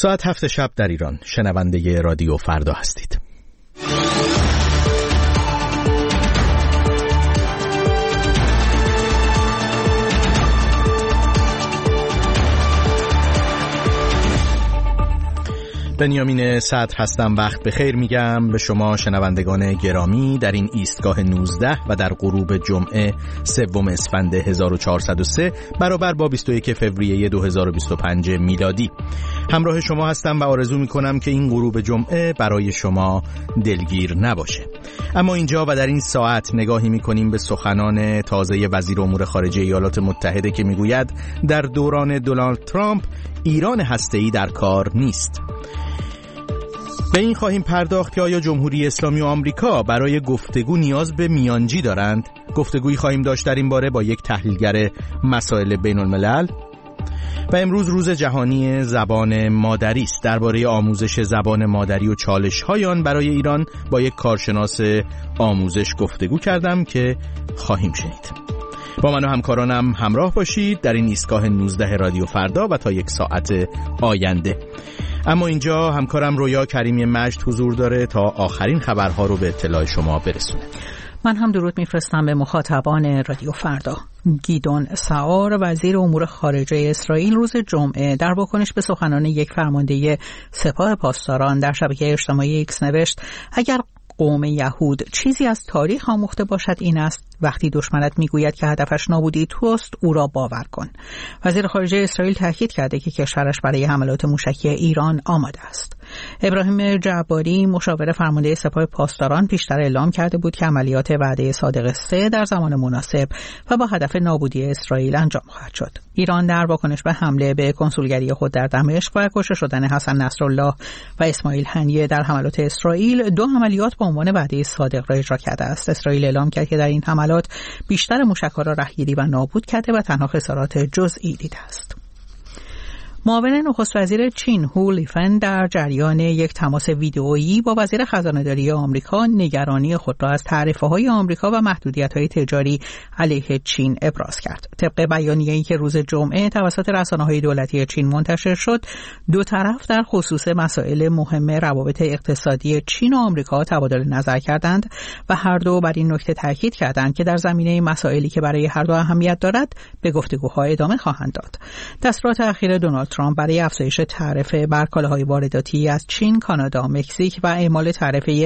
ساعت 7 شب در ایران. شنونده رادیو فردا هستید. بنیامین صدر هستم. وقت بخیر میگم به شما شنوندگان گرامی در این ایستگاه 19 و در غروب جمعه 3 اسفند 1403 برابر با 21 فوریه 2025 میلادی. همراه شما هستم و آرزو میکنم که این غروب جمعه برای شما دلگیر نباشه. اما اینجا و در این ساعت نگاهی میکنیم به سخنان تازه وزیر امور خارجه ایالات متحده که میگوید در دوران دونالد ترامپ ایران هسته‌ای در کار نیست. به این خواهیم پرداخت که آیا جمهوری اسلامی و آمریکا برای گفتگو نیاز به میانجی دارند. گفتگویی خواهیم داشت در این باره با یک تحلیلگر مسائل بین الملل. و امروز روز جهانی زبان مادری است. درباره آموزش زبان مادری و چالش‌های آن برای ایران با یک کارشناس آموزش گفتگو کردم که خواهیم شنید. با من و همکارانم همراه باشید در این ایستگاه 19 رادیو فردا و تا 1 ساعت آینده. اما اینجا همکارم رویا کریمی مجد حضور داره تا آخرین خبرها رو به اطلاع شما برسونه. من هم درود میفرستم به مخاطبان رادیو فردا. گیدون سعار وزیر امور خارجه اسرائیل روز جمعه در واکنش به سخنان یک فرمانده سپاه پاسداران در شبکه اجتماعی ایکس نوشت اگر قوم یهود چیزی از تاریخ آموخته باشد این است وقتی دشمنت میگوید که هدفش نابودی توست او را باور کن. وزیر خارجه اسرائیل تاکید کرده که کشورش برای حملات موشکی ایران آماده است. ابراهیم جعباری مشاور فرمانده سپاه پاسداران پیشتر اعلام کرده بود که عملیات وعده صادق 3 در زمان مناسب و با هدف نابودی اسرائیل انجام خواهد شد. ایران در واکنش به حمله به کنسولگری خود در دمشق و کشته شدن حسن نصرالله و اسماعیل هنیه در حملات اسرائیل 2 عملیات به عنوان وعده صادق را اجرا کرده است. اسرائیل اعلام کرد که در این حملات بیشتر موشک‌ها را رهگیری و نابود کرده و تنها خسارات جزئی دیده است. معاون نخست وزیر چین هو لیفن در جریان یک تماس ویدئویی با وزیر خزانه‌داری آمریکا نگرانی خود را از تعرفه‌های آمریکا و محدودیت‌های تجاری علیه چین ابراز کرد. طبق بیانیه‌ای که روز جمعه توسط رسانه‌های دولتی چین منتشر شد، دو طرف در خصوص مسائل مهم روابط اقتصادی چین و آمریکا تبادل نظر کردند و هر دو بر این نکته تاکید کردند که در زمینه مسائلی که برای هر دو اهمیت دارد به گفتگوها ادامه خواهند داد. دستورات اخیر دونالد ترامپ برای افزایش تعرفه بر کالاهای وارداتی از چین، کانادا، مکزیک و اعمال تعرفه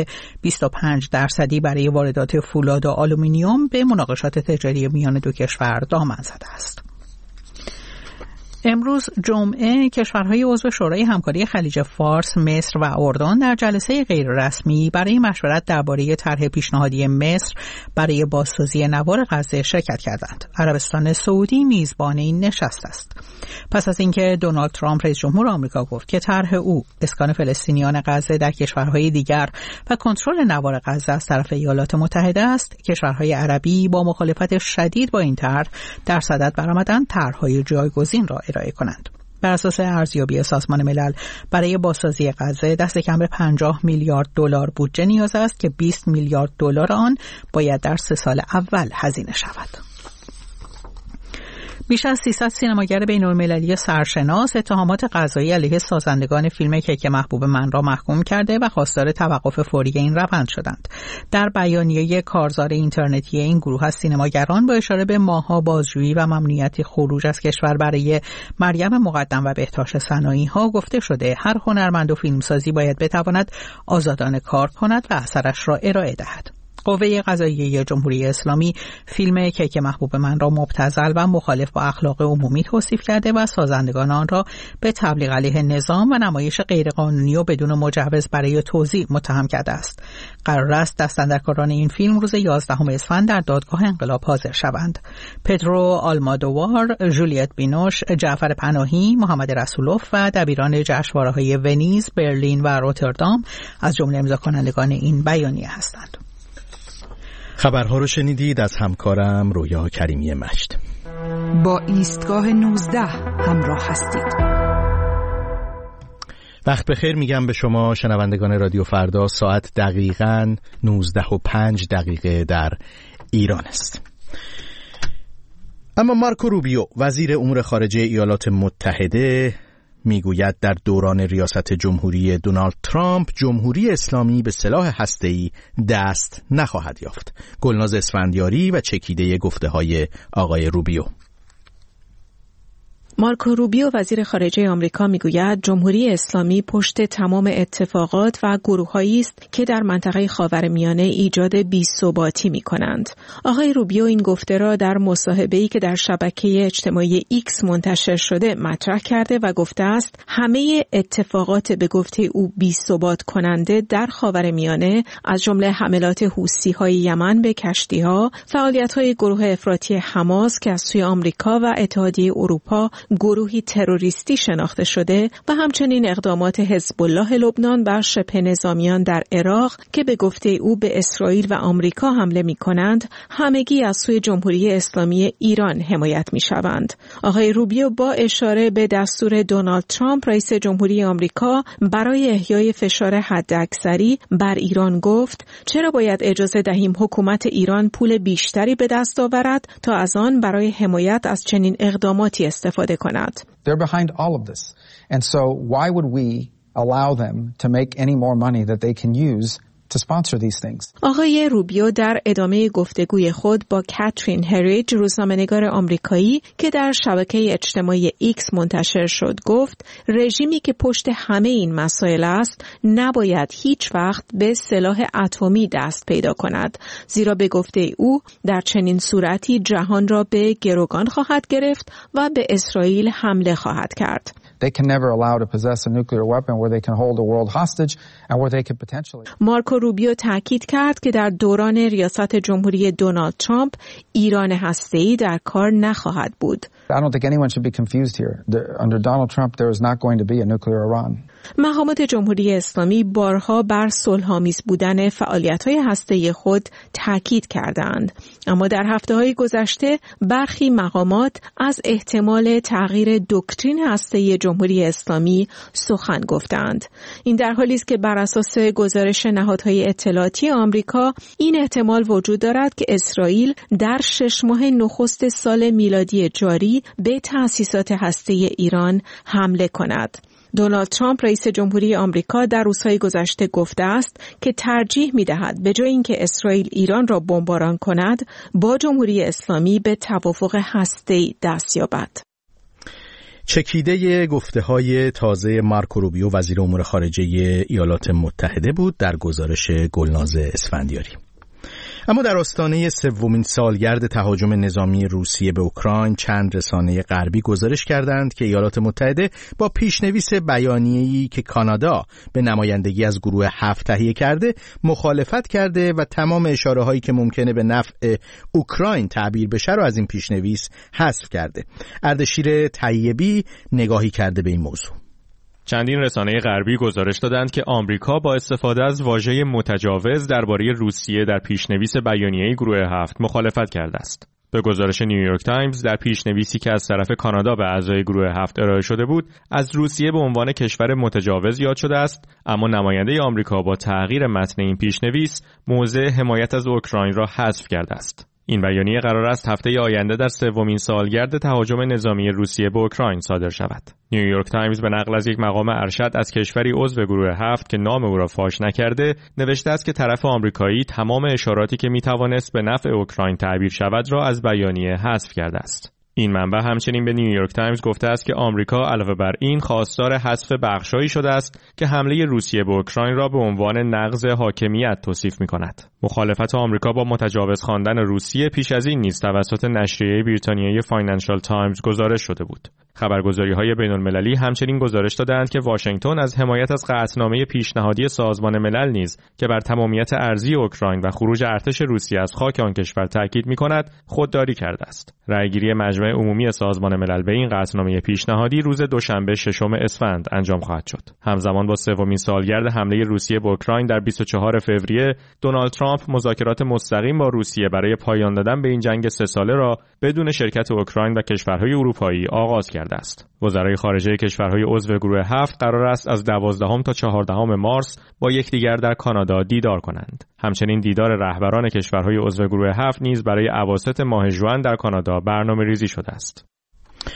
25% برای واردات فولاد و آلومینیوم به مناقشات تجاری میان دو کشور دامن زده است. امروز جمعه کشورهای عضو شورای همکاری خلیج فارس، مصر و اردن در جلسه غیررسمی برای مشورت درباره طرح پیشنهادی مصر برای بازسازی نوار غزه شرکت کردند. عربستان سعودی میزبان این نشست است. پس از اینکه دونالد ترامپ رئیس جمهور آمریکا گفت که طرح او اسکان فلسطینیان غزه در کشورهای دیگر و کنترل نوار غزه از طرف ایالات متحده است، کشورهای عربی با مخالفت شدید با این طرح در صدد برآمدند طرح‌های جایگزین را ارائه کنند. بر اساس ارزیابی سازمان ملل برای بازسازی غزه دست کم به 50 میلیارد دلار بودجه نیاز است که 20 میلیارد دلار آن باید در 3 سال اول هزینه شود. بیش از 300 سینماگر بین‌المللی سرشناس اتهامات قضایی علیه سازندگان فیلم کیک محبوب من را محکوم کرده و خواستار توقف فوری این روند شدند. در بیانیه کارزار اینترنتی این گروه از سینماگران با اشاره به ماه‌ها بازجویی و ممنوعیت خروج از کشور برای مریم مقدم و بهتاش صنایع‌ها گفته شده هر هنرمند و فیلمسازی باید بتواند آزادانه کار کند و اثرش را ارائه دهد. قوه قضاییه جمهوری اسلامی فیلم کیک محبوب من را مبتذل و مخالف با اخلاق عمومی توصیف کرده و سازندگان آن را به تبلیغ علیه نظام و نمایش غیرقانونی و بدون مجوز برای توزیع متهم کرده است. قرار است دستاندرکاران این فیلم روز 11 اسفند در دادگاه انقلاب حاضر شوند. پدرو آلمادوار، جولیت بینوش، جعفر پناهی، محمد رسولوف و دبیران جشنواره‌های ونیز، برلین و روتردام از جمله امضاکنندگان این بیانیه هستند. خبرها رو شنیدید از همکارم رویا کریمی مجد. با ایستگاه 19 همراه هستید. وقت بخیر میگم به شما شنوندگان رادیو فردا. ساعت دقیقاً 19:05 در ایران است. اما مارکو روبیو وزیر امور خارجه ایالات متحده میگوید در دوران ریاست جمهوری دونالد ترامپ جمهوری اسلامی به سلاح هسته‌ای دست نخواهد یافت. گلناز اسفندیاری و چکیده گفته‌های آقای روبیو. مارکو روبیو وزیر خارجه آمریکا میگوید جمهوری اسلامی پشت تمام اتفاقات و گروه‌هایی است که در منطقه خاورمیانه ایجاد بی‌ثباتی می‌کنند. آقای روبیو این گفته را در مصاحبه‌ای که در شبکه اجتماعی ایکس منتشر شده مطرح کرده و گفته است همه اتفاقات به گفته او بی‌ثبات کننده در خاورمیانه از جمله حملات حوثی‌های یمن به کشتی‌ها، فعالیت‌های گروه افراطی حماس که از سوی آمریکا و اتحادیه اروپا گروهی تروریستی شناخته شده و همچنین اقدامات حزب الله لبنان بر شبه نظامیان در عراق که به گفته او به اسرائیل و آمریکا حمله می‌کنند، همگی از سوی جمهوری اسلامی ایران حمایت می‌شوند. آقای روبیو با اشاره به دستور دونالد ترامپ رئیس جمهوری آمریکا برای احیای فشار حداکثری بر ایران گفت: چرا باید اجازه دهیم حکومت ایران پول بیشتری به دست آورد تا از آن برای حمایت از چنین اقداماتی استفاده کند. They're behind all of this. And so why would we allow them to make any more money that they can use to sponsor these things? آقای روبیو در ادامه گفتگوی خود با کاترین هریج روزنامه‌نگار آمریکایی که در شبکه اجتماعی ایکس منتشر شد گفت رژیمی که پشت همه این مسائل است نباید هیچ وقت به سلاح اتمی دست پیدا کند، زیرا به گفته او در چنین صورتی جهان را به گروگان خواهد گرفت و به اسرائیل حمله خواهد کرد. They can never allow to possess a nuclear weapon where they can hold a world hostage and where they could potentially. مارکو روبیو تاکید کرد که در دوران ریاست جمهوری دونالد ترامپ ایران هسته‌ای در کار نخواهد بود. I don't think anyone should be confused here. Under Donald Trump there is not going to be a nuclear Iran. مقامات جمهوری اسلامی بارها بر صلح‌آمیز بودن فعالیت‌های هسته‌ای خود تاکید کردند، اما در هفته‌های گذشته برخی مقامات از احتمال تغییر دکترین هسته‌ای جمهوری اسلامی سخن گفتند. این در حالی است که بر اساس گزارش نهادهای اطلاعاتی آمریکا این احتمال وجود دارد که اسرائیل در 6 ماه نخست سال میلادی جاری به تأسیسات هسته‌ای ایران حمله کند. دونالد ترامپ رئیس جمهوری آمریکا در روزهای گذشته گفته است که ترجیح می‌دهد به جای اینکه اسرائیل ایران را بمباران کند با جمهوری اسلامی به توافق هسته‌ای دست یابد. چکیده گفته‌های تازه مارکو روبیو وزیر امور خارجه ایالات متحده بود در گزارش گلناز اسفندیاری. اما در آستانه سومین سالگرد تهاجم نظامی روسیه به اوکراین چند رسانه غربی گزارش کردند که ایالات متحده با پیشنویس بیانیه‌ای که کانادا به نمایندگی از گروه 7 تهیه کرده مخالفت کرده و تمام اشاره‌هایی که ممکنه به نفع اوکراین تعبیر بشه رو از این پیشنویس حذف کرده. اردشیر طیبی نگاهی کرده به این موضوع. چندین رسانه غربی گزارش دادند که آمریکا با استفاده از واژه متجاوز درباره روسیه در پیشنویس بیانیه گروه 7 مخالفت کرده است. به گزارش نیویورک تایمز در پیشنویسی که از طرف کانادا به اعضای گروه 7 ارائه شده بود، از روسیه به عنوان کشور متجاوز یاد شده است، اما نماینده آمریکا با تغییر متن این پیشنویس موضع حمایت از اوکراین را حذف کرده است. این بیانیه قرار است هفته آینده در سومین سالگرد تهاجم نظامی روسیه به اوکراین صادر شود. نیویورک تایمز به نقل از یک مقام ارشد از کشوری عضو گروه 7 که نام او را فاش نکرده نوشته است که طرف آمریکایی تمام اشاراتی که میتوانست به نفع اوکراین تعبیر شود را از بیانیه حذف کرده است. این منبع همچنین به نیویورک تایمز گفته است که آمریکا علاوه بر این خواستار حذف بخشایی شده است که حمله روسیه به اوکراین را به عنوان نقض حاکمیت توصیف می‌کند. مخالفت آمریکا با متجاوز خواندن روسیه پیش از این نیز توسط نشریه بریتانیایی فاینانشال تایمز گزارش شده بود. خبرگزاری‌های بین‌المللی همچنین گزارش دادند که واشنگتن از حمایت از قطعنامه پیشنهادی سازمان ملل نیز که بر تمامیت ارضی اوکراین و خروج ارتش روسیه از خاک آن کشور تاکید می‌کند، خودداری کرده است. رأیگیری مجمع عمومی سازمان ملل به این قطعنامه پیشنهادی روز دوشنبه 6 اسفند انجام خواهد شد. همزمان با سومین سالگرد حمله روسیه به اوکراین در 24 فوریه، دونالد ترامپ مذاکرات مستقیم با روسیه برای پایان دادن به این جنگ 3 ساله را بدون شرکت اوکراین و کشورهای اروپایی آغاز کرده است. وزرای خارجه کشورهای عضو گروه 7 قرار است از 12 تا 14 مارس با یکدیگر در کانادا دیدار کنند. همچنین دیدار رهبران کشورهای عضو گروه 7 نیز برای اواسط ماه ژوئن در کانادا برنامه‌ریزی شده است.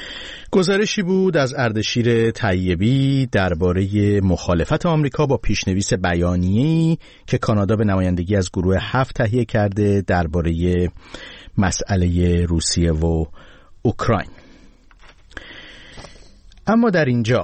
گزارشی بود از اردشیر طیبی درباره مخالفت آمریکا با پیشنویس بیانیه‌ای که کانادا به نمایندگی از گروه 7 تهیه کرده درباره مسئله روسیه و اوکراین. اما در اینجا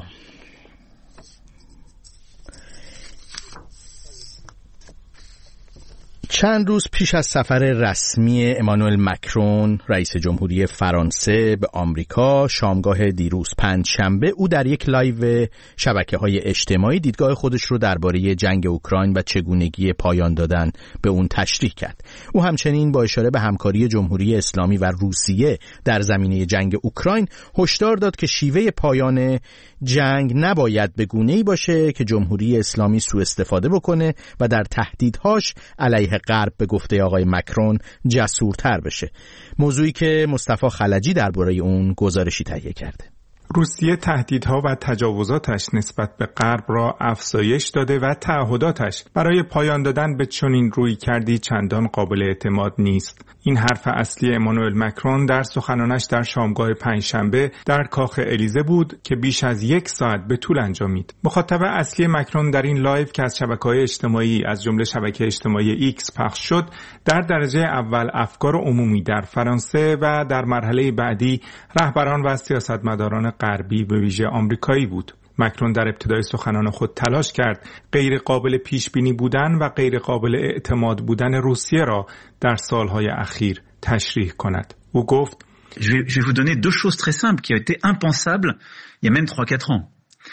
چند روز پیش از سفر رسمی امانوئل مکرون رئیس جمهوری فرانسه به آمریکا، شامگاه دیروز پنجشنبه، او در یک لایو شبکه‌های اجتماعی دیدگاه خودش رو درباره جنگ اوکراین و چگونگی پایان دادن به اون تشریح کرد. او همچنین با اشاره به همکاری جمهوری اسلامی و روسیه در زمینه جنگ اوکراین هشدار داد که شیوه پایان جنگ نباید به گونه‌ای باشه که جمهوری اسلامی سوء استفاده بکنه و در تهدیدهاش علیه غرب به گفته آقای مکرون جسورتر بشه. موضوعی که مصطفی خلجی درباره اون گزارشی تهیه کرده. روسیه تهدیدها و تجاوزاتش نسبت به غرب را افزایش داده و تعهداتش برای پایان دادن به چنین رویکردی چندان قابل اعتماد نیست. این حرف اصلی امانوئل مکرون در سخنانش در شامگاه پنجشنبه در کاخ الیزه بود که بیش از 1 ساعت به طول انجامید. مخاطب اصلی مکرون در این لایو که از شبکه‌های اجتماعی از جمله شبکه اجتماعی ایکس پخش شد، در درجه اول افکار عمومی در فرانسه و در مرحله بعدی رهبران و سیاستمداران غربی به ویژه آمریکایی بود. مکرون در ابتدای سخنان خود تلاش کرد غیر قابل پیش بینی بودن و غیر قابل اعتماد بودن روسیه را در سالهای اخیر تشریح کند. او گفت: Je vais vous donner deux choses très simples qui ont été impensables il y a même 3-4 ans.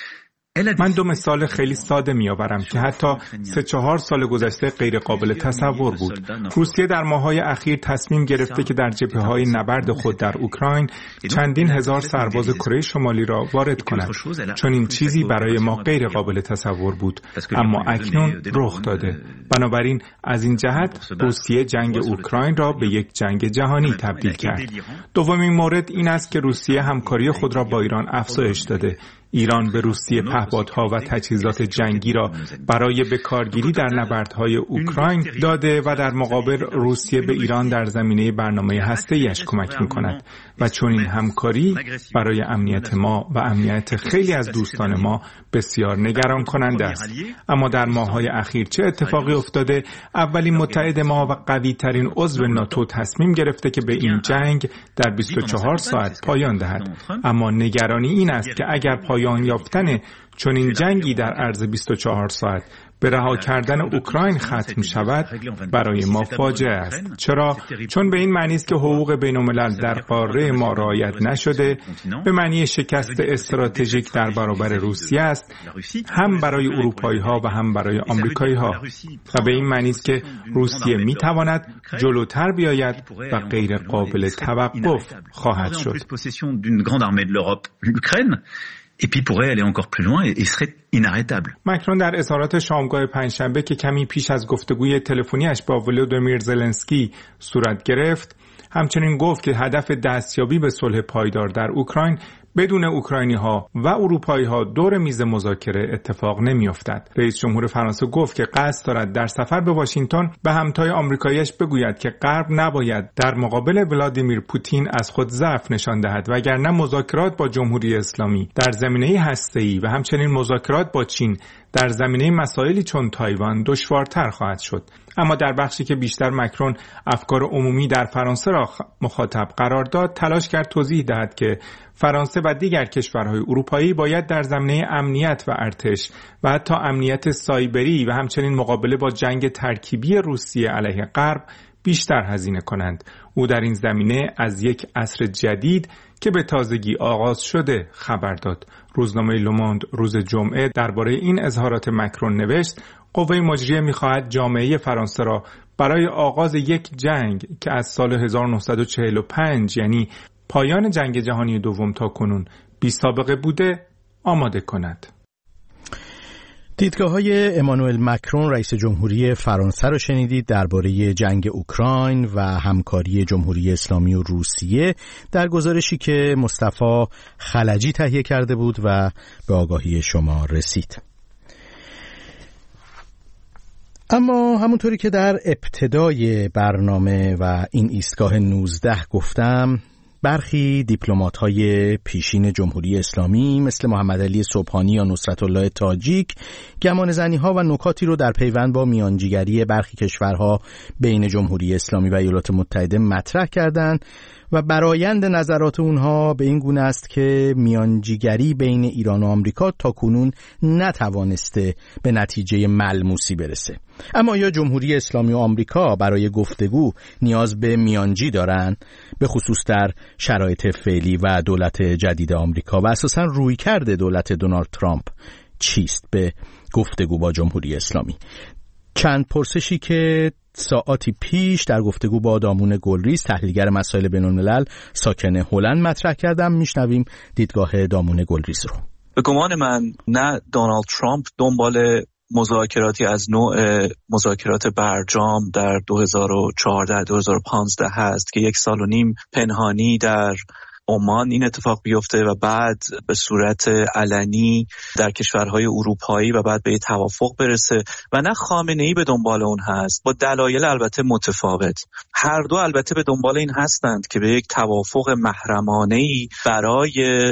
من 2 مثال خیلی ساده میآورم که حتی 3-4 سال گذشته غیر قابل تصور بود. روسیه در ماه‌های اخیر تصمیم گرفته که در جبهه‌های نبرد خود در اوکراین چندین هزار سرباز کره شمالی را وارد کند. چون این چیزی برای ما غیر قابل تصور بود، اما اکنون رخ داده. بنابراین از این جهت روسیه جنگ اوکراین را به یک جنگ جهانی تبدیل کرد. دومین مورد این است که روسیه همکاری خود را با ایران افزایش داده. ایران به روسیه پهپادها و تجهیزات جنگی را برای بکارگیری در نبردهای اوکراین داده و در مقابل روسیه به ایران در زمینه برنامه هسته‌ایش کمک می‌کند و چون این همکاری برای امنیت ما و امنیت خیلی از دوستان ما بسیار نگران کننده است. اما در ماه‌های اخیر چه اتفاقی افتاده؟ اولین متحد ما و قوی‌ترین عضو ناتو تصمیم گرفته که به این جنگ در 24 ساعت پایان دهد. اما نگرانی این است که اگر پایان یافتن چون این جنگی در عرض 24 ساعت به رها کردن اوکراین ختم شود، برای ما فاجعه است. چرا؟ چون به این معنی است که حقوق بین‌الملل در قاره ما رعایت نشده، به معنی شکست استراتژیک در برابر روسیه است، هم برای اروپایی‌ها و هم برای آمریکایی‌ها، و به این معنی است که روسیه می‌تواند جلوتر بیاید و غیر قابل توقف خواهد شد. Et puis pourrait aller encore plus loin et serait inarrêtable. مکرون در اظهارات شامگاه پنجشنبه که کمی پیش از گفتگوی تلفنیش با ولودیمیر زلنسکی صورت گرفت، همچنین گفت که هدف دستیابی به صلح پایدار در اوکراین بدون اوکراینی‌ها و اروپایی‌ها دور میز مذاکره اتفاق نمی‌افتد. رئیس جمهور فرانسه گفت که قصد دارد در سفر به واشنگتن به همتای آمریکایی‌اش بگوید که غرب نباید در مقابل ولادیمیر پوتین از خود ضعف نشان دهد، وگرنه مذاکرات با جمهوری اسلامی در زمینه هسته‌ای و همچنین مذاکرات با چین در زمینه مسائلی چون تایوان دشوارتر خواهد شد. اما در بخشی که بیشتر مکرون افکار عمومی در فرانسه را مخاطب قرار داد، تلاش کرد توضیح دهد که فرانسه و دیگر کشورهای اروپایی باید در زمینه امنیت و ارتش و حتی امنیت سایبری و همچنین مقابله با جنگ ترکیبی روسیه علیه غرب بیشتر هزینه کنند. او در این زمینه از یک عصر جدید که به تازگی آغاز شده خبر داد. روزنامه لوموند روز جمعه درباره این اظهارات مکرون نوشت: قوه مجریه می‌خواهد جامعه فرانسه را برای آغاز یک جنگ که از سال 1945 یعنی پایان جنگ جهانی دوم تا کنون بی سابقه بوده آماده کند. دیدگاه‌های امانوئل مکرون رئیس جمهوری فرانسه را شنیدید درباره جنگ اوکراین و همکاری جمهوری اسلامی و روسیه در گزارشی که مصطفی خلجی تهیه کرده بود و به آگاهی شما رسید. اما همونطوری که در ابتدای برنامه و این ایستگاه 19 گفتم، برخی دیپلمات‌های پیشین جمهوری اسلامی مثل محمد علی سبحانی یا نصرت الله تاجیک گمانه‌زنی‌ها و نکاتی رو در پیوند با میانجیگری برخی کشورها بین جمهوری اسلامی و ایالات متحده مطرح کردند و برآیند نظرات اونها به این گونه است که میانجیگری بین ایران و آمریکا تاکنون نتوانسته به نتیجه ملموسی برسه. اما آیا جمهوری اسلامی و آمریکا برای گفتگو نیاز به میانجی دارن، به خصوص در شرایط فعلی و دولت جدید آمریکا و اساساً رویکرد دولت دونالد ترامپ چیست به گفتگو با جمهوری اسلامی؟ چند پرسشی که ساعاتی پیش در گفتگو با دامون گلریز تحلیلگر مسائل بین‌الملل ساکن هلند مطرح کردم. میشنویم دیدگاه دامون گلریز رو. به گمان من نه دونالد ترامپ دنبال مذاکراتی از نوع مذاکرات برجام در 2014-2015 هست که 1.5 سال پنهانی در عمان این اتفاق بیفته و بعد به صورت علنی در کشورهای اروپایی و بعد به توافق برسه و نه خامنه‌ای به دنبال اون هست، با دلایل البته متفاوت. هر دو البته به دنبال این هستند که به یک توافق محرمانه‌ای برای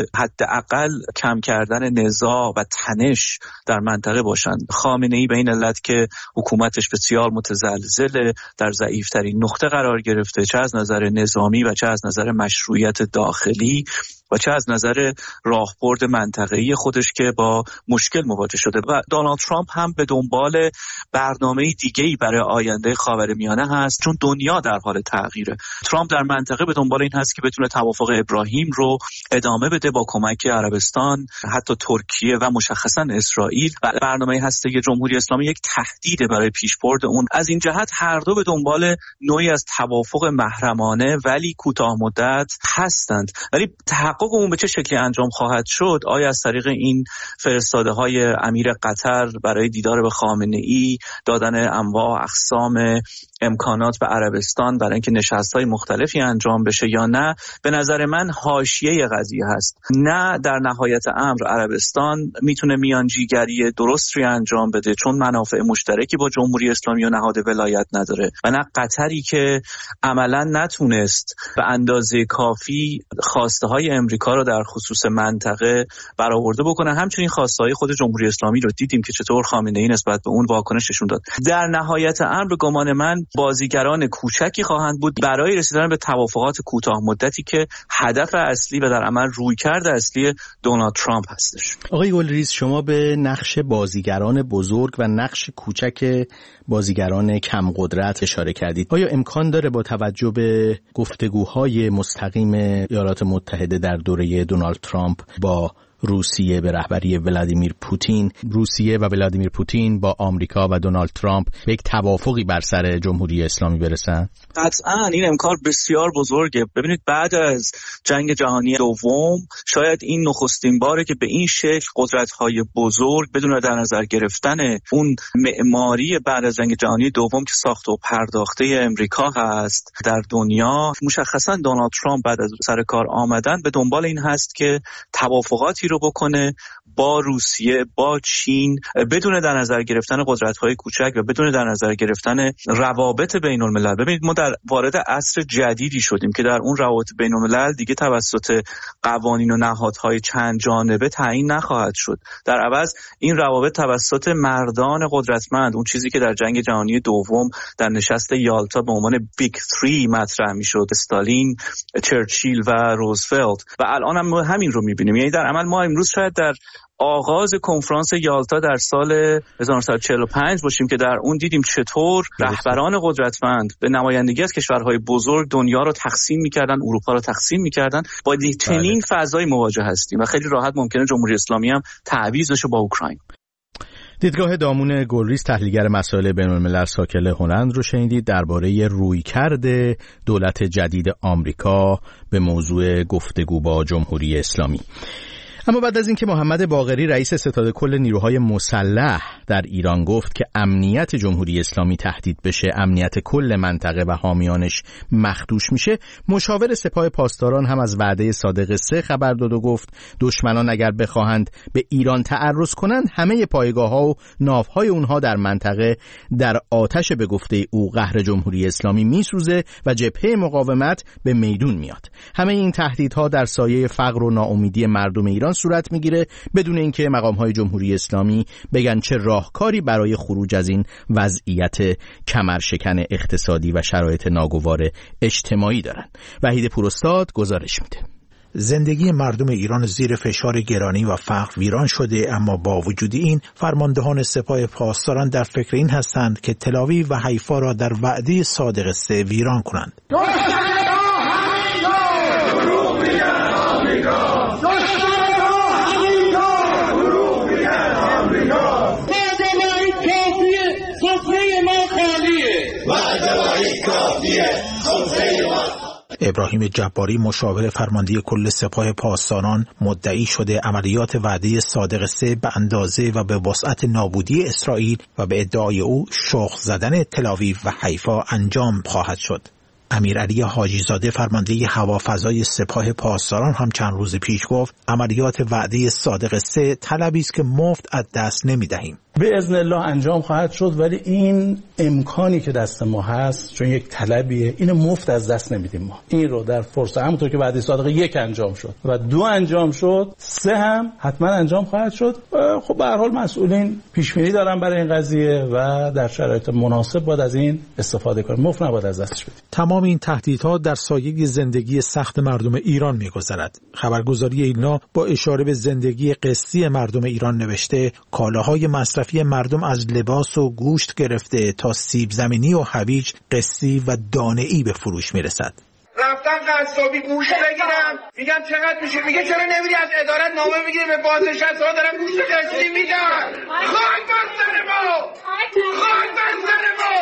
حداقل کم کردن نزاع و تنش در منطقه باشند. خامنه‌ای به این علت که حکومتش بسیار متزلزل، در ضعیف‌ترین نقطه قرار گرفته، چه از نظر نظامی و چه از نظر مشروعیت داخلی و چه از نظر راهبرد منطقه‌ای خودش که با مشکل مواجه شده. و دونالد ترامپ هم به دنبال برنامه دیگه‌ای برای آینده خاورمیانه هست، چون دنیا در حال تغییره. ترامپ در منطقه به دنبال این هست که بتونه توافق ابراهیم رو ادامه بده با کمک عربستان، حتی ترکیه و مشخصا اسرائیل. و برنامه هسته جمهوری اسلامی یک تهدید برای پیشبرد اون. از این جهت هر دو به دنبال نوعی از توافق محرمانه ولی کوتاه مدت هستند. ولی تحقق اون به چه شکلی انجام خواهد شد؟ آیا از طریق این فرستاده‌های امیر قطر برای دیدار به خامنه‌ای، دادن انواع اقسام امکانات به عربستان برای اینکه نشست‌های مختلفی انجام بشه یا نه؟ به نظر من حاشیه قضیه هست. نه در نهایت امر عربستان میتونه میانجیگری درستی انجام بده چون منافع مشترکی با جمهوری اسلامی و نهاد ولایت نداره، و نه قطری که عملاً نتونست به اندازه کافی خواسته‌های امریکا رو در خصوص منطقه برآورده بکنه. همچنین خواسته‌های خود جمهوری اسلامی رو دیدیم که چطور خامنه‌ای نسبت به اون واکنش نشون داد. در نهایت امر به گمان من بازیگران کوچکی خواهند بود برای رسیدن به توافقات کوتاه مدتی که هدف اصلی و در عمل رویکرد اصلی دونالد ترامپ هستش. آقای گلریز، شما به نقش بازیگران بزرگ و نقش کوچک بازیگران کم قدرت اشاره کردید. آیا امکان داره با توجه به گفتگوهای مستقیم ایالات متحده در دوره دونالد ترامپ با روسیه به رهبری ولادیمیر پوتین، روسیه و ولادیمیر پوتین با آمریکا و دونالد ترامپ به یک توافقی بر سر جمهوری اسلامی برسن؟ قطعاً این امکان بسیار بزرگه. ببینید بعد از جنگ جهانی دوم شاید این نخستین باره که به این شکل قدرت‌های بزرگ بدون در نظر گرفتن اون معماری بعد از جنگ جهانی دوم که ساخت و پرداخته امریکا هست در دنیا، مشخصاً دونالد ترامپ بعد از سر کار آمدن به دنبال این هست که توافقاتی رو بکنه با روسیه، با چین، بدون در نظر گرفتن قدرت‌های کوچک و بدون در نظر گرفتن روابط بین‌الملل. ببینید ما در وارد عصر جدیدی شدیم که در اون روابط بین‌الملل دیگه توسط قوانین و نهادهای چند جانبه تعیین نخواهد شد. در عوض این روابط توسط مردان قدرتمند، اون چیزی که در جنگ جهانی دوم در نشست یالتا به عنوان بیگ 3 مطرح می‌شد، استالین، چرچیل و روزولت، و الان هم همین رو می‌بینیم. یعنی در عمل ما امروز شاید در آغاز کنفرانس یالتا در سال 1945 باشیم که در اون دیدیم چطور رهبران قدرتمند به نمایندگی از کشورهای بزرگ دنیا رو تقسیم می‌کردن، اروپا رو تقسیم می‌کردن. با چنین فضایی مواجه هستیم و خیلی راحت ممکنه جمهوری اسلامی هم تعویض بشه با اوکراین. دیدگاه دامون گلریز، تحلیلگر مسائل بین‌الملل ساکن هلند رو شنیدید درباره رویکرد دولت جدید آمریکا به موضوع گفتگو با جمهوری اسلامی. اما بعد از اینکه محمد باقری رئیس ستاد کل نیروهای مسلح در ایران گفت که امنیت جمهوری اسلامی تهدید بشه، امنیت کل منطقه و حامیانش مخدوش میشه، مشاور سپاه پاسداران هم از وعده صادق 3 خبر داد و گفت دشمنان اگر بخواهند به ایران تعرض کنند همه پایگاه‌ها و ناوهای اونها در منطقه در آتش به گفته او قهر جمهوری اسلامی میسوزه و جبهه مقاومت به میدون میاد. همه این تهدیدها در سایه فقر و ناامیدی مردم ایران صورت میگیره بدون اینکه مقام‌های جمهوری اسلامی بگن چه راهکاری برای خروج از این وضعیت کمرشکن اقتصادی و شرایط ناگوار اجتماعی دارن. وحید پوراستاد گزارش میده. زندگی مردم ایران زیر فشار گرانی و فقر ویران شده، اما با وجود این فرماندهان سپاه پاسداران در فکر این هستند که تل‌آویو و حیفا را در وعده صادق 3 ویران کنند. ابراهیم جباری مشاور فرمانده کل سپاه پاسداران مدعی شده عملیات وعده صادق 3 به اندازه و به وسعت نابودی اسرائیل و به ادعای او شخم زدن تل‌آویو و حیفا انجام خواهد شد. امیرعلی حاجی زاده فرمانده هوافضای سپاه پاسداران هم چند روز پیش گفت عملیات وعده صادق 3 طلبی است که مفت از دست نمی‌دهیم. به اذن الله انجام خواهد شد، ولی این امکانی که دست ما هست چون یک طلبیه، اینو مفت از دست نمیدیم. ما این رو در فرصت همونطور که وعده صادق 1 انجام شد و 2 انجام شد، 3 هم حتما انجام خواهد شد. خب به هر حال مسئولین پیش بینی دارن برای این قضیه و در شرایط مناسب باید از این استفاده کنیم، مفت نباید از دستش بدیم. تمام این تهدیدها در سایه زندگی سخت مردم ایران می‌گذرد. خبرگزاری ایلنا با اشاره به زندگی قسطی مردم ایران نوشته کالاهای مصرفی مردم از لباس و گوشت گرفته تا سیب زمینی و هویج قسطی و دانه‌ای به فروش میرسد. رفتن قصابی گوشت بگیرم، میگم چقدر میشه، میگه چرا نمیری از ادارت نامه بگیری به بازنشسته ها دارن گوشت قسطی میدن. خاک بر سر ما، خاک بر سر ما،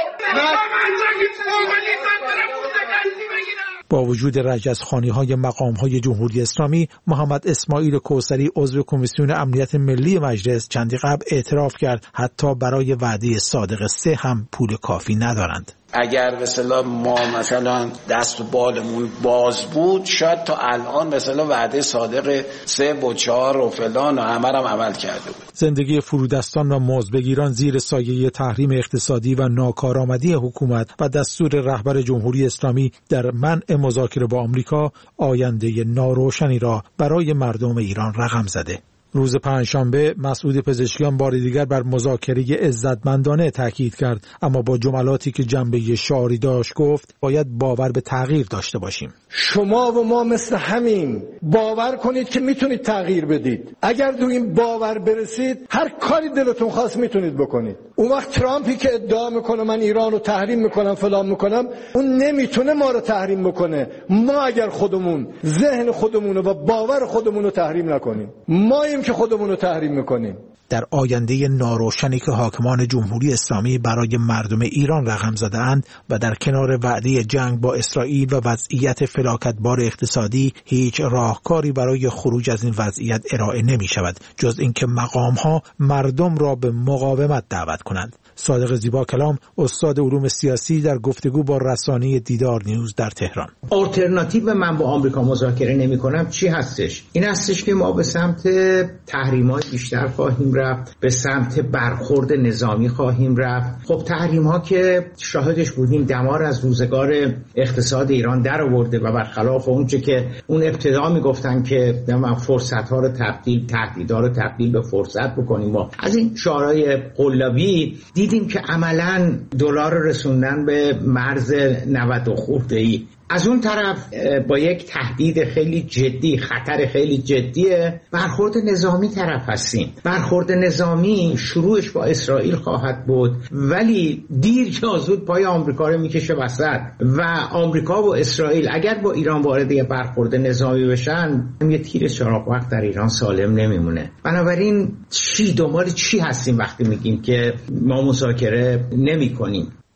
من که فوق لیسانس دارم گوشت قسطی بگیرم. با وجود رجزخوانی‌های مقام‌های جمهوری اسلامی، محمد اسماعیل کوثری عضو کمیسیون امنیت ملی مجلس چندی قبل اعتراف کرد حتی برای وعده صادق 3 هم پول کافی ندارند. اگر مثلا ما مثلا دست و بالمون باز بود شاید تا الان مثلا وعده صادق 3 و 4 و فلان و همه هم عمل کرده بود. زندگی فرودستان و مزدبگیران زیر سایه تحریم اقتصادی و ناکارآمدی حکومت و دستور رهبر جمهوری اسلامی در منع مذاکره با آمریکا آینده ناروشنی را برای مردم ایران رقم زده. روز پنجشنبه مسعود پزشکیان بار دیگر بر مذاکره عزتمندانه تاکید کرد، اما با جملاتی که جنبه شعاری داشت گفت باید باور به تغییر داشته باشیم. شما و ما مثل همین باور کنید که میتونید تغییر بدید. اگر دو این باور برسید هر کاری دلتون خواست میتونید بکنید. اون وقت ترامپی که ادعا میکنه من ایران رو تحریم میکنم فلان میکنم، اون نمیتونه ما رو تحریم بکنه. ما اگر خودمون ذهن خودمون و باور خودمون رو تحریم نکنیم، ماییم که خودمون رو تحریم میکنیم. در آینده ناروشنی که حاکمان جمهوری اسلامی برای مردم ایران رقم زده‌اند و در کنار وعده جنگ با اسرائیل و وضعیت فلاکتبار اقتصادی، هیچ راهکاری برای خروج از این وضعیت ارائه نمی شود جز اینکه مقام‌ها مردم را به مقاومت دعوت کنند. صادق زیبا کلام استاد علوم سیاسی در گفتگو با رسانه دیدار نیوز در تهران. آلترناتیو من با آمریکا مذاکره نمی‌کنم چی هستش؟ این هستش که ما به سمت تحریم‌های بیشتر خواهیم رفت، به سمت برخورد نظامی خواهیم رفت. خب تحریم‌ها که شاهدش بودیم دمار از روزگار اقتصاد ایران در آورده و برخلاف اونچه که اون ابتدا میگفتن که فرصت‌ها رو تبدیل، تهدیدها رو تبدیل به فرصت بکنیم. ما از این شعارهای قلابی دیدیم که عملاً دلار رسوندن به مرز 90 خورده‌ای. از اون طرف با یک تهدید خیلی جدی، خطر خیلی جدی برخورد نظامی طرف هستیم. برخورد نظامی شروعش با اسرائیل خواهد بود، ولی دیر یا زود پای آمریکا رو میکشه وسط و آمریکا و اسرائیل اگر با ایران وارد یه برخورد نظامی بشن، یه تیر چراغ وقت در ایران سالم نمیمونه. بنابراین دنبال چی هستیم وقتی میگیم که ما مذاکره نمی‌کنیم؟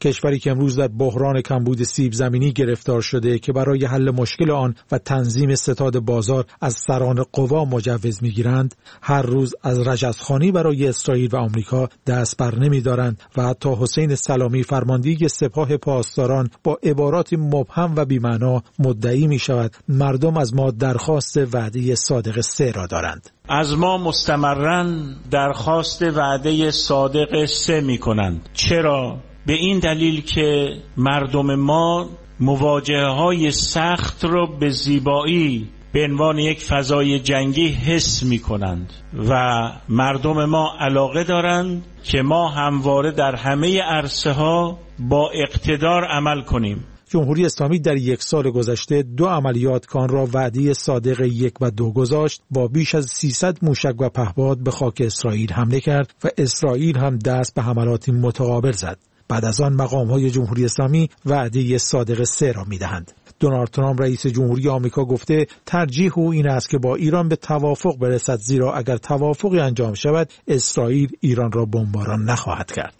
کشوری که امروز در بحران کمبود سیب زمینی گرفتار شده که برای حل مشکل آن و تنظیم ستاد بازار از سران قوا مجوز میگیرند، هر روز از رجزخوانی برای اسرائیل و آمریکا دست بر نمی‌دارند و حتی حسین سلامی فرمانده سپاه پاسداران با عباراتی مبهم و بی‌معنا مدعی می‌شود مردم از ما درخواست وعده صادق 3 را دارند. از ما مستمراً درخواست وعده صادق 3 می‌کنند. چرا؟ به این دلیل که مردم ما مواجهه‌های سخت را به زیبایی به عنوان یک فضای جنگی حس می‌کنند و مردم ما علاقه دارند که ما همواره در همه عرصه‌ها با اقتدار عمل کنیم. جمهوری اسلامی در 1 سال گذشته 2 عملیات که آن را وعده صادق 1 و 2 گذاشت با بیش از 300 موشک و پهپاد به خاک اسرائیل حمله کرد و اسرائیل هم دست به حملاتی متقابل زد. بعد از آن مقام‌های جمهوری اسلامی وعده صادق 3 را می‌دهند. دونالد ترامپ رئیس جمهوری آمریکا گفته ترجیح او این است که با ایران به توافق برسد، زیرا اگر توافقی انجام شود اسرائیل ایران را بمباران نخواهد کرد.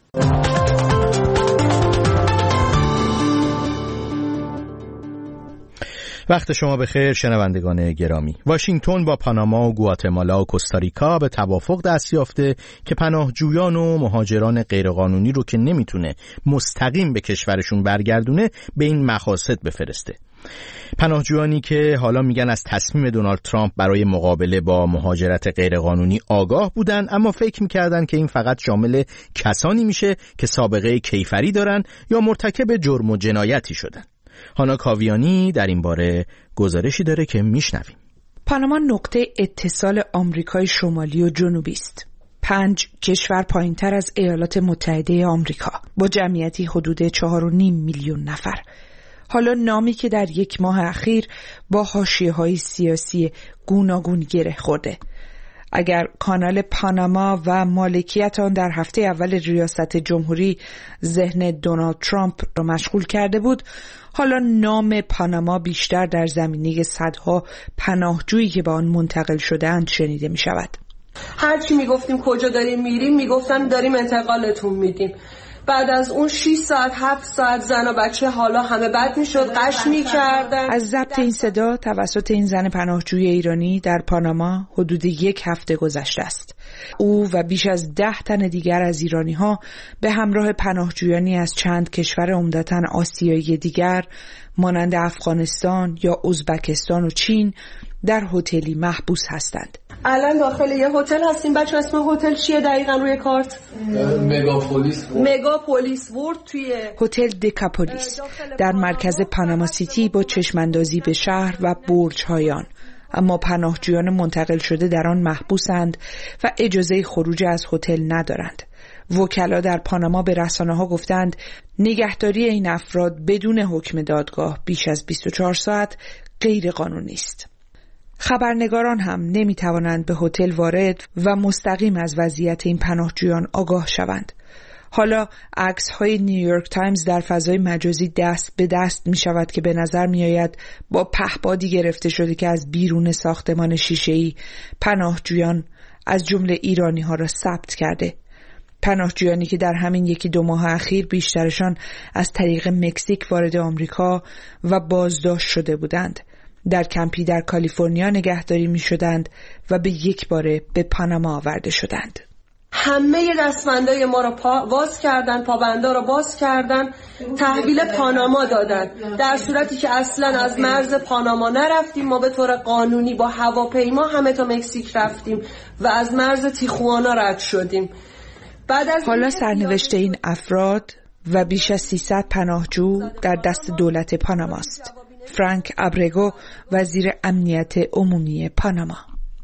وقت شما بخیر شنوندگان گرامی. واشنگتن با پاناما و گواتمالا و کوستاریکا به توافق دست یافته که پناهجویان و مهاجران غیرقانونی رو که نمیتونه مستقیم به کشورشون برگردونه به این مقاصد بفرسته. پناهجویانی که حالا میگن از تصمیم دونالد ترامپ برای مقابله با مهاجرت غیرقانونی آگاه بودن، اما فکر میکردن که این فقط شامل کسانی میشه که سابقه کیفری دارن یا مرتکب جرم و جنایتی شدن. هانا کاویانی در این باره گزارشی داره که میشنویم. پاناما نقطه اتصال آمریکای شمالی و جنوبی است. 5 کشور پایینتر از ایالات متحده آمریکا با جمعیتی حدود 4.5 میلیون نفر. حالا نامی که در 1 ماه اخیر با حاشیه‌های سیاسی گوناگون گره خورده. اگر کانال پاناما و مالکیت آن در هفته اول ریاست جمهوری ذهن دونالد ترامپ را مشغول کرده بود، حالا نام پاناما بیشتر در زمینه صدها پناهجویی که به آن منتقل شده‌اند شنیده می شود. هرچی می گفتیم کجا داریم میریم می گفتن داریم انتقالتون میدیم. بعد از اون 6 ساعت 7 ساعت زن و بچه حالا همه بد میشد، قش میکردن. از ضبط این صدا توسط این زن پناهجوی ایرانی در پاناما حدود 1 هفته گذشته است. او و بیش از 10 تن دیگر از ایرانی ها به همراه پناهجویانی از چند کشور عمدتاً آسیایی دیگر مانند افغانستان یا ازبکستان و چین در هتلی محبوس هستند. الان داخل یه هتل هستیم. بچه اسم هتل چیه دقیقاً روی کارت؟ مگاپولیس ورد توی هتل دکاپولیس در مرکز پاناما سیتی با چشماندازی به شهر و برج‌های آن. اما پناهجویان منتقل شده در آن محبوسند و اجازه خروج از هتل ندارند. وکلا در پاناما به رسانه‌ها گفتند نگهداری این افراد بدون حکم دادگاه بیش از 24 ساعت غیر قانونی است. خبرنگاران هم نمی‌توانند به هتل وارد و مستقیم از وضعیت این پناهجویان آگاه شوند. حالا عکس‌های نیویورک تایمز در فضای مجازی دست به دست می‌شود که به نظر می‌آید با پهپادی گرفته شده که از بیرون ساختمان شیشه‌ای پناهجویان از جمله ایرانی‌ها را ثبت کرده. پناهجویانی که در همین 1-2 ماه اخیر بیشترشان از طریق مکزیک وارد آمریکا و بازداشت شده بودند. در کمپی در کالیفرنیا نگهداری می شدند و به یک باره به پاناما آورده شدند. همه دستبندای ما را باز کردن، پابندا را باز کردن، تحویل پاناما دادن، در صورتی که اصلا از مرز پاناما نرفتیم. ما به طور قانونی با هواپیما همه تا مکزیک رفتیم و از مرز تیخوانا رد شدیم. بعد از حالا سرنوشت این افراد و بیش از 300 پناهجو در دست دولت پاناما است. فرانک ابرگو وزیر امنیت عمومی پاناما: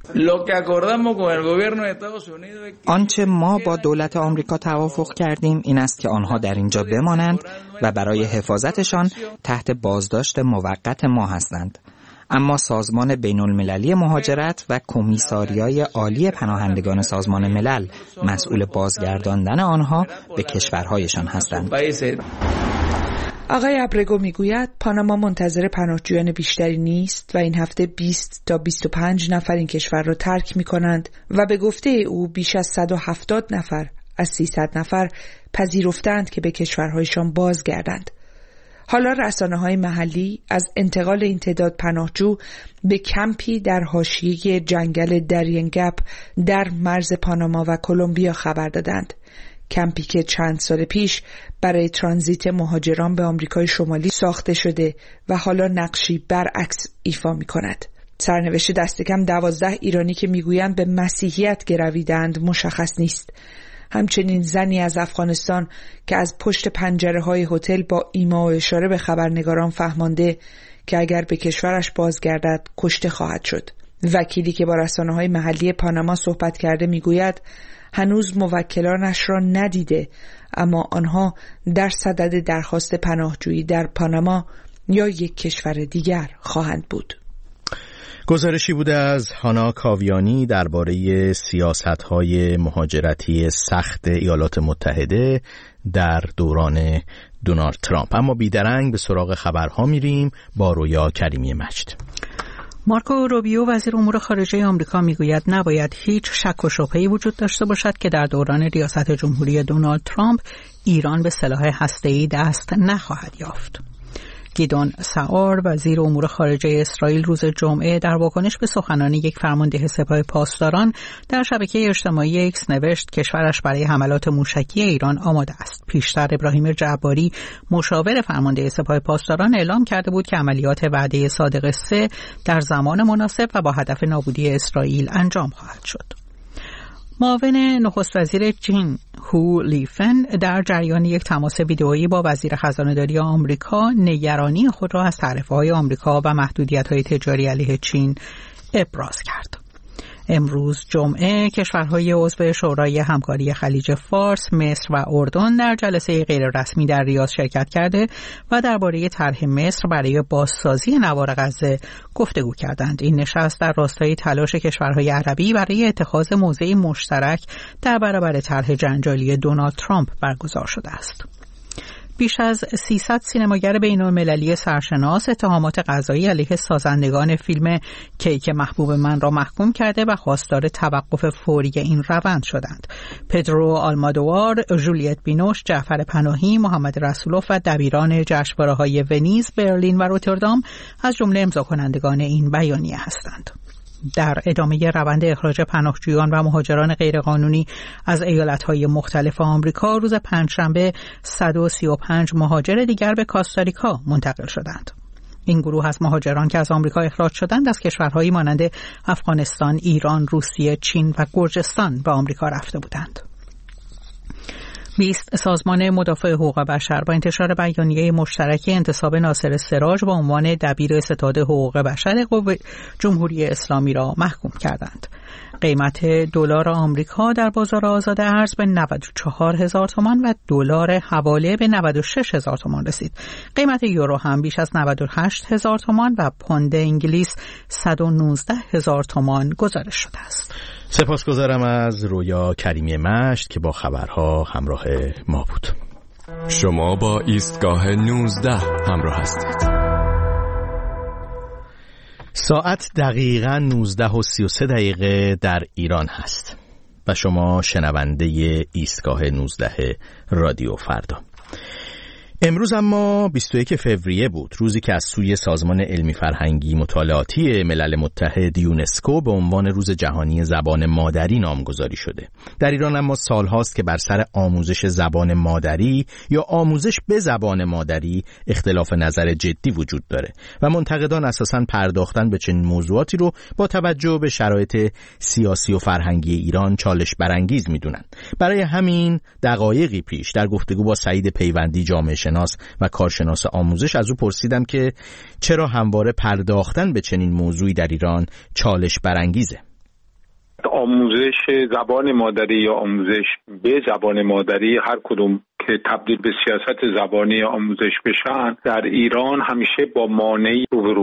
آنچه ما با دولت آمریکا توافق کردیم این است که آنها در اینجا بمانند و برای حفاظتشان تحت بازداشت موقت ما هستند. اما سازمان بین‌المللی مهاجرت و کمیساریای عالی پناهندگان سازمان ملل مسئول بازگرداندن آنها به کشورهایشان هستند. آقای ابرگو میگوید پاناما منتظر پناهجویان بیشتری نیست و این هفته 20 تا 25 نفر این کشور را ترک می کنند و به گفته او بیش از 170 نفر از 300 نفر پذیرفتند که به کشورهایشان بازگردند. حالا رسانه‌های محلی از انتقال این تعداد پناهجو به کمپی در حاشیه جنگل درینگپ در مرز پاناما و کلمبیا خبر دادند. کمپی که چند سال پیش برای ترانزیت مهاجران به آمریکای شمالی ساخته شده و حالا نقشی برعکس ایفا می‌کند. سرنوشت دست کم 12 ایرانی که میگویند به مسیحیت گرویدند مشخص نیست. همچنین زنی از افغانستان که از پشت پنجره‌های هتل با ایما و اشاره به خبرنگاران فهمانده که اگر به کشورش بازگردد کشته خواهد شد. وکیلی که با رسانه‌های محلی پاناما صحبت کرده میگوید هنوز موکلانش را ندیده، اما آنها در صدد درخواست پناهجویی در پاناما یا یک کشور دیگر خواهند بود. گزارشی بوده از هانا کاویانی درباره سیاست‌های مهاجرتی سخت ایالات متحده در دوران دونالد ترامپ. اما بیدرنگ به سراغ خبرها میریم با رویا کریمی مجد. مارکو روبیو وزیر امور خارجه آمریکا میگوید نباید هیچ شک و شبهه‌ای وجود داشته باشد که در دوران ریاست جمهوری دونالد ترامپ ایران به سلاح هسته‌ای دست نخواهد یافت. گیدون ساور وزیر امور خارجه اسرائیل روز جمعه در واکنش به سخنان یک فرمانده سپاه پاسداران در شبکه اجتماعی ایکس نوشت کشورش برای حملات موشکی ایران آماده است. پیشتر ابراهیم جعباری مشاور فرمانده سپاه پاسداران اعلام کرده بود که عملیات وعده صادق 3 در زمان مناسب و با هدف نابودی اسرائیل انجام خواهد شد. معاون نخست وزیر چین هو لیفن در جریان یک تماس ویدئویی با وزیر خزانه‌داری آمریکا نگرانی خود را از تعرفه‌های آمریکا و محدودیت‌های تجاری علیه چین ابراز کرد. امروز جمعه کشورهای عضو شورای همکاری خلیج فارس، مصر و اردن در جلسه غیررسمی در ریاض شرکت کرده و درباره طرح مصر برای بازسازی نوار غزه گفتگو کردند. این نشست در راستای تلاش کشورهای عربی برای اتخاذ موضعی مشترک در برابر طرح جنجالی دونالد ترامپ برگزار شده است. بیش از 300 سینماگر بین‌المللی سرشناس اتهامات قضایی علیه سازندگان فیلم کیک محبوب من را محکوم کرده و خواستار توقف فوری این روند شدند. پدرو آلمادوار، جولیت بینوش، جعفر پناهی، محمد رسولوف و دبیران جشنواره‌های ونیز، برلین و روتردام از جمله امضاکنندگان این بیانیه هستند. در ادامه روند اخراج پناهجویان و مهاجران غیرقانونی از ایالت‌های مختلف آمریکا روز پنجشنبه 135 مهاجر دیگر به کاستاریکا منتقل شدند. این گروه از مهاجران که از آمریکا اخراج شدند از کشورهایی مانند افغانستان، ایران، روسیه، چین و گرجستان به آمریکا رفته بودند. 20 سازمان مدافع حقوق بشر با انتشار بیانیه مشترک انتصاب ناصر سراج با عنوان دبیر ستاد حقوق بشر جمهوری اسلامی را محکوم کردند. قیمت دلار آمریکا در بازار آزاد ارز به 94,000 تومان و دلار حواله به 96,000 تومان رسید. قیمت یورو هم بیش از 98,000 تومان و پوند انگلیس 119,000 تومان گزارش شده است. سپاسگزارم از رویا کریمی مشت که با خبرها همراه ما بود. شما با ایستگاه 19 همراه هستید. ساعت دقیقاً 19:33 در ایران هست و شما شنونده ایستگاه 19 رادیو فردا. امروز اما 21 فوریه بود، روزی که از سوی سازمان علمی فرهنگی مطالعاتی ملل متحد یونسکو به عنوان روز جهانی زبان مادری نامگذاری شده. در ایران اما سالهاست که بر سر آموزش زبان مادری یا آموزش به زبان مادری اختلاف نظر جدی وجود داره و منتقدان اساساً پرداختن به چنین موضوعاتی رو با توجه به شرایط سیاسی و فرهنگی ایران چالش برانگیز میدونن. برای همین دقایقی پیش در گفتگو با سعید پیوندی جامعه شناس و کارشناس آموزش از او پرسیدم که چرا همواره پرداختن به چنین موضوعی در ایران چالش برانگیزه. آموزش زبان مادری یا آموزش به زبان مادری، هر کدوم که تبدیل به سیاست زبانی آموزش بشن، در ایران همیشه با مانعی روبرو بودن.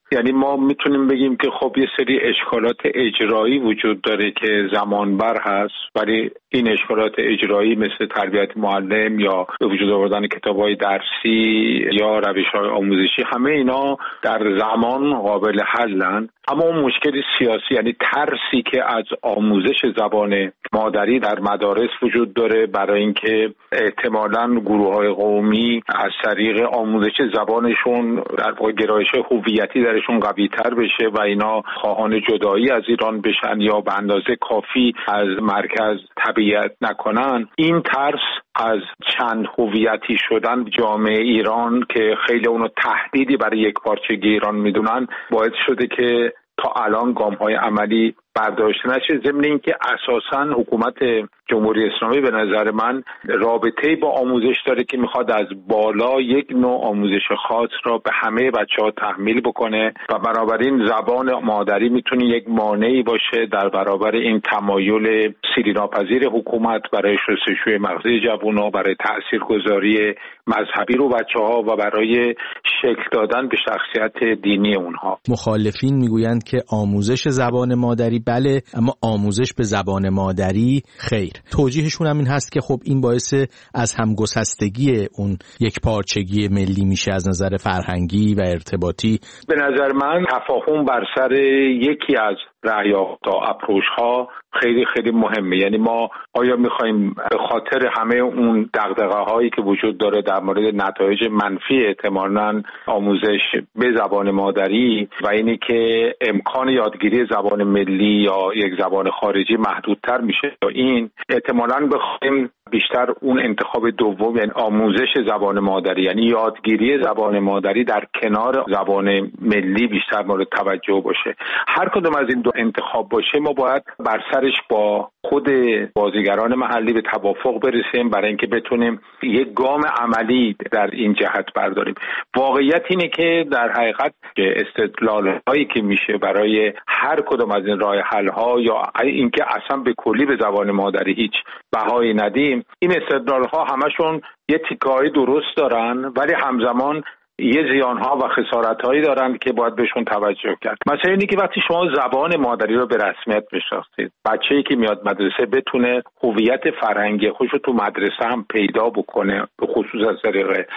یعنی ما میتونیم بگیم که خب یه سری اشکالات اجرایی وجود داره که زمانبر هست، ولی این اشکالات اجرایی مثل تربیت معلم یا به وجود آوردن کتاب‌های درسی یا روش‌های آموزشی، همه اینا در زمان قابل حلن. اما اون مشکل سیاسی، یعنی ترسی که از آموزش زبان مادری در مدارس وجود داره برای اینکه احتمالاً گروه‌های قومی از طریق آموزش زبانشون در واقع گرایش هویتی درشون قوی‌تر بشه و اینا خواهان جدایی از ایران بشن یا به اندازه کافی از مرکز تبعیت نکنن. این ترس از چند هویتی شدن جامعه ایران که خیلی اونو تهدیدی برای یک پارچگی ایران میدونن باعث شده که تا الان گام‌های عملی برداشته نشه. ضمن اینکه اساساً حکومت جمهوری اسلامی به نظر من رابطه‌ای با آموزش داره که میخواد از بالا یک نوع آموزش خاص را به همه بچه‌ها تحمیل بکنه و بنابراین زبان مادری میتونه یک مانعی باشه در برابر این تمایل سیریناپذیر حکومت برای شستشوی مغزی جوونا، برای تاثیرگذاری مذهبی رو بچه‌ها و برای شکل دادن به شخصیت دینی اونها. مخالفین میگویند که آموزش زبان مادری بله، اما آموزش به زبان مادری خیر. توجیهشون هم این هست که خب این باعث از همگسستگی اون یک پارچگی ملی میشه از نظر فرهنگی و ارتباطی. به نظر من تفاهم بر سر یکی از رأی‌ها اپروچ ها خیلی خیلی مهمه. یعنی ما آیا میخوایم به خاطر همه اون دغدغه هایی که وجود داره در مورد نتایج منفی احتمالاً آموزش به زبان مادری و اینی که امکان یادگیری زبان ملی یا یک زبان خارجی محدودتر میشه، یا این احتمالاً بخوایم بیشتر اون انتخاب دوم، یعنی آموزش زبان مادری، یعنی یادگیری زبان مادری در کنار زبان ملی بیشتر مورد توجه باشه. هر کدوم از این دو انتخاب باشه ما باید بر سرش با خود بازیگران محلی به توافق برسیم برای اینکه بتونیم یک گام عملی در این جهت برداریم. واقعیت اینه که در حقیقت استدلال هایی که میشه برای هر کدوم از این راه حل ها یا اینکه اصلا به کلی به زبان مادری هیچ بهایی ندیم، این استدلال ها همشون یه تیکه‌ای درست دارن ولی همزمان یه زیان‌ها و خسارت‌هایی دارن که باید بهشون توجه کرد. مثلا اینی که وقتی شما زبان مادری رو به رسمیت بشناسید، بچه‌ای که میاد مدرسه بتونه هویت فرهنگی خودش رو تو مدرسه هم پیدا بکنه، به خصوص از طریق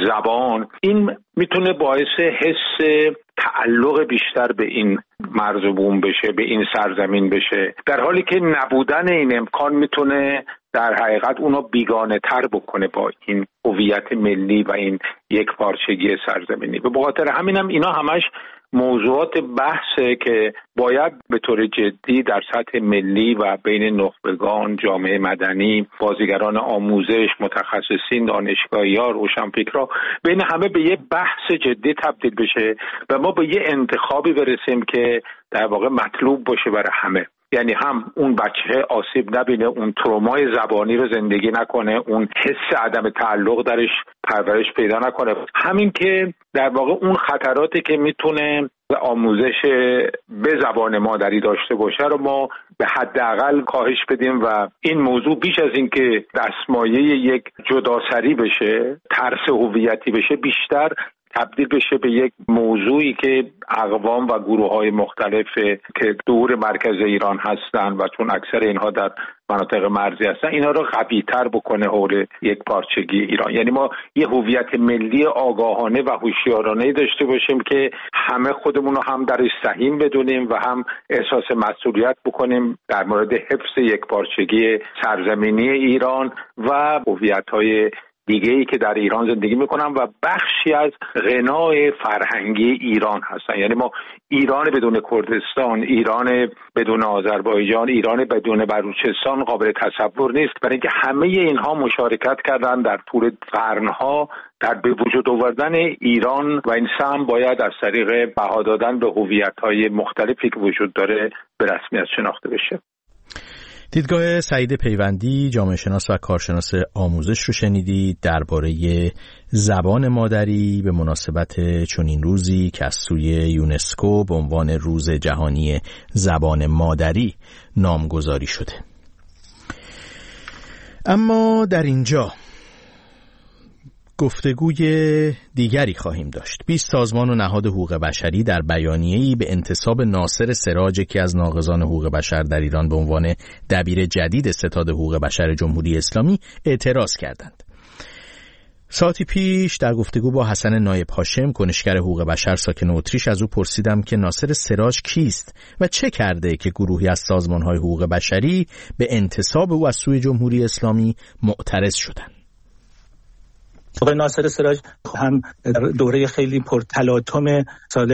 زبان، این میتونه باعث حس تعلق بیشتر به این مرز و بوم بشه، به این سرزمین بشه، در حالی که نبودن این امکان میتونه در حقیقت اونو بیگانه تر بکنه با این هویت ملی و این یک پارچگی سرزمینی. به خاطر همینم اینا همش موضوعات بحثه که باید به طور جدی در سطح ملی و بین نخبگان، جامعه مدنی، بازیگران آموزش، متخصصین، دانشگاهی‌ها، روشنفکرها، بین همه به یه بحث جدی تبدیل بشه و ما به یه انتخابی برسیم که در واقع مطلوب باشه برای همه. یعنی هم اون بچه آسیب نبینه، اون ترومای زبانی رو زندگی نکنه، اون حس عدم تعلق درش پرورش پیدا نکنه، همین که در واقع اون خطراتی که میتونه آموزش به زبان مادری داشته باشه رو ما به حداقل کاهش بدیم و این موضوع بیش از این که دستمایه یک جداسری بشه، ترس هویتی بشه، بیشتر تبدیل بشه به یک موضوعی که اقوام و گروه‌های مختلف که دور مرکز ایران هستن و چون اکثر اینها در مناطق مرزی هستن، اینا رو قوی‌تر بکنه حول یک پارچگی ایران. یعنی ما یه هویت ملی آگاهانه و هوشیارانه داشته باشیم که همه خودمون رو هم درش سهیم بدونیم و هم احساس مسئولیت بکنیم در مورد حفظ یک پارچگی سرزمینی ایران و هویت‌های دیگه‌ای که در ایران زندگی میکنن و بخشی از غنای فرهنگی ایران هستن. یعنی ما ایران بدون کردستان، ایران بدون آذربایجان، ایران بدون بلوچستان قابل تصور نیست، برای اینکه همه اینها مشارکت کردن در طول قرنها در به وجود آوردن ایران و این سهم باید از طریق بها دادن به هویت‌های مختلفی که وجود داره به رسمیت شناخته بشه. دیدگاه سعید پیوندی، جامعه شناس و کارشناس آموزش رو شنیدید درباره زبان مادری به مناسبت چنین روزی که از سوی یونسکو به عنوان روز جهانی زبان مادری نامگذاری شده. اما در اینجا گفتگوی دیگری خواهیم داشت. 20 سازمان و نهاد حقوق بشری در بیانیه‌ای به انتصاب ناصر سراج، یکی از ناقضان حقوق بشر در ایران، به عنوان دبیر جدید ستاد حقوق بشر جمهوری اسلامی اعتراض کردند. ساعتی پیش در گفتگو با حسن نایب هاشم، کنشگر حقوق بشر ساکن اتریش، از او پرسیدم که ناصر سراج کیست و چه کرده که گروهی از سازمان‌های حقوق بشری به انتصاب او از سوی جمهوری اسلامی معترض شدند. آقای ناصر سراج هم در دوره خیلی پرتلاطم سال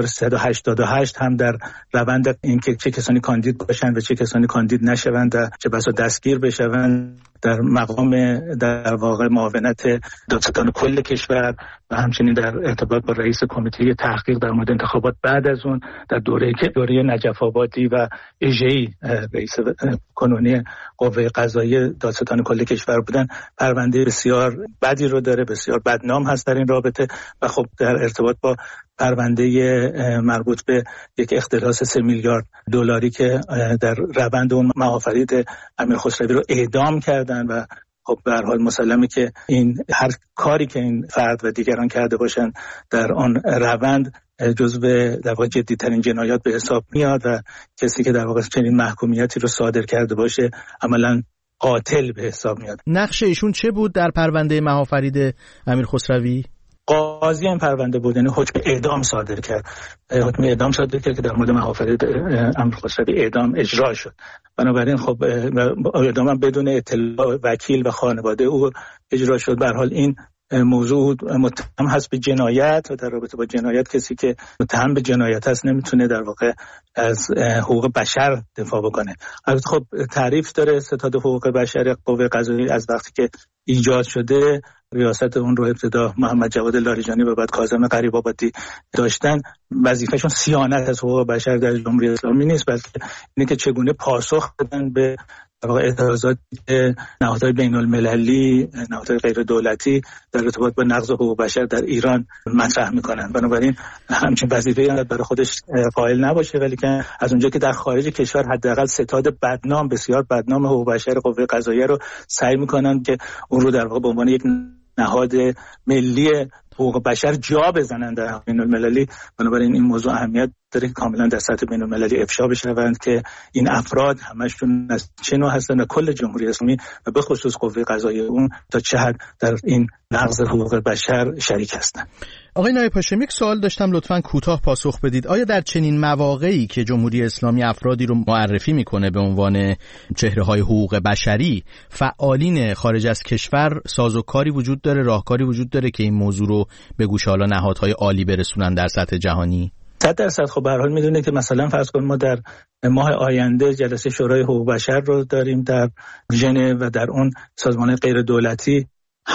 1388 هم در روند اینکه چه کسانی کاندید باشند و چه کسانی کاندید نشوند و چه بسا دستگیر بشوند، در مقام در واقع معاونت دادستان کل کشور و همچنین در ارتباط با رئیس کمیته تحقیق در مورد انتخابات بعد از اون، در دوره نجف آبادی و اژه‌ای رئیس کنونی قوه قضاییه دادستان کل کشور بودن، پرونده بسیار بدی رو داره، بسیار بدنام هست در این رابطه و خب در ارتباط با پرونده مربوط به یک اختلاس 3 میلیارد دلاری که در روند اون محافظت امیر خسروی رو اعدام کردن و خب به هر حال مسلمه که این هر کاری که این فرد و دیگران کرده باشن در آن روند جزو در واقع جدی‌ترین جنایات به حساب میاد و کسی که در واقع چنین محکومیتی رو صادر کرده باشه عملاً قاتل به حساب میاد. نقش ایشون چه بود در پرونده مهافرید امیر خسروی؟ قاضی این پرونده بود، یعنی حکم اعدام صادر کرد. حکم اعدام صادر کرد که در مورد مهافرید امیر خسروی اعدام اجرا شد. بنابراین خب اعدام هم بدون اطلاع وکیل و خانواده او اجرا شد. به هر حال این موضوع متهم هست به جنایت و در رابطه با جنایت کسی که متهم به جنایت هست نمیتونه در واقع از حقوق بشر دفاع بکنه. البته خب تعریف داره ستاد حقوق بشر قوه قضاییه از وقتی که ایجاد شده، ریاست اون رو ابتدا محمد جواد لاریجانی و بعد کاظم غریب‌آبادی داشتن. وظیفهشون صیانت از حقوق بشر در جمهوری اسلامی نیست، بلکه اینه که چگونه پاسخ بدن به اعتراضات نهادهای بین‌المللی، نهادهای غیر دولتی در ارتباط با نقض حقوق بشر در ایران مطرح میکنن. بنابراین همچین وظیفه‌ای برای خودش قائل نباشه، ولی که از اونجا که در خارج کشور حداقل ستاد بدنام، بسیار بدنام حقوق بشر قوه قضاییه رو سعی میکنن که اون رو در واقع به عنوان یک نهاد ملی حقوق بشر جا بزنن در بین‌المللی. بنابراین این موضوع اهمیت داره که کاملا در سطح بین‌المللی افشا بشوند که این افراد همشون از چه نوع هستن و کل جمهوری اسلامی و به خصوص قوه قضاییه اون تا چه حد در این نقض حقوق بشر شریک هستند. آقای نایب هاشمی، یک سوال داشتم، لطفاً کوتاه پاسخ بدید. آیا در چنین مواقعی که جمهوری اسلامی افرادی رو معرفی میکنه به عنوان چهره‌های حقوق بشری، فعالین خارج از کشور سازوکاری وجود داره، راهکاری وجود داره که این موضوع رو به گوش حالا نهادهای عالی برسونن در سطح جهانی؟ 100% خب به هر حال میدونه که مثلا فرض کن ما در ماه آینده جلسه شورای حقوق بشر رو داریم در ژنو و در اون سازمان غیر دولتی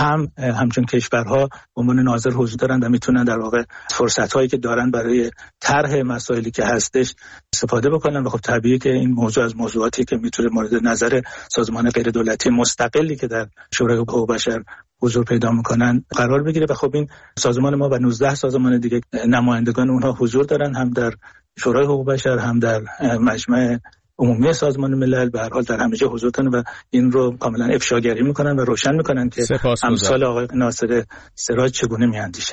همچون کشورها به عنوان ناظر حضور دارن و میتونن در واقع فرصت‌هایی که دارن برای طرح مسائلی که هستش استفاده بکنن و خب طبیعیه که این موضوع از موضوعاتی که میتونه مورد نظر سازمان غیر دولتی مستقلی که در شورای حقوق بشر حضور پیدا میکنن قرار بگیره و خب این سازمان ما و 19 سازمان دیگه نمایندگان اونها حضور دارن، هم در شورای حقوق بشر هم در مجمع عمومی سازمان ملل. به هر حال در همه جا حضور دارن و این رو کاملا افشاگری میکنن و روشن میکنن که امثال آقای ناصر سراج چگونه میاندیشن.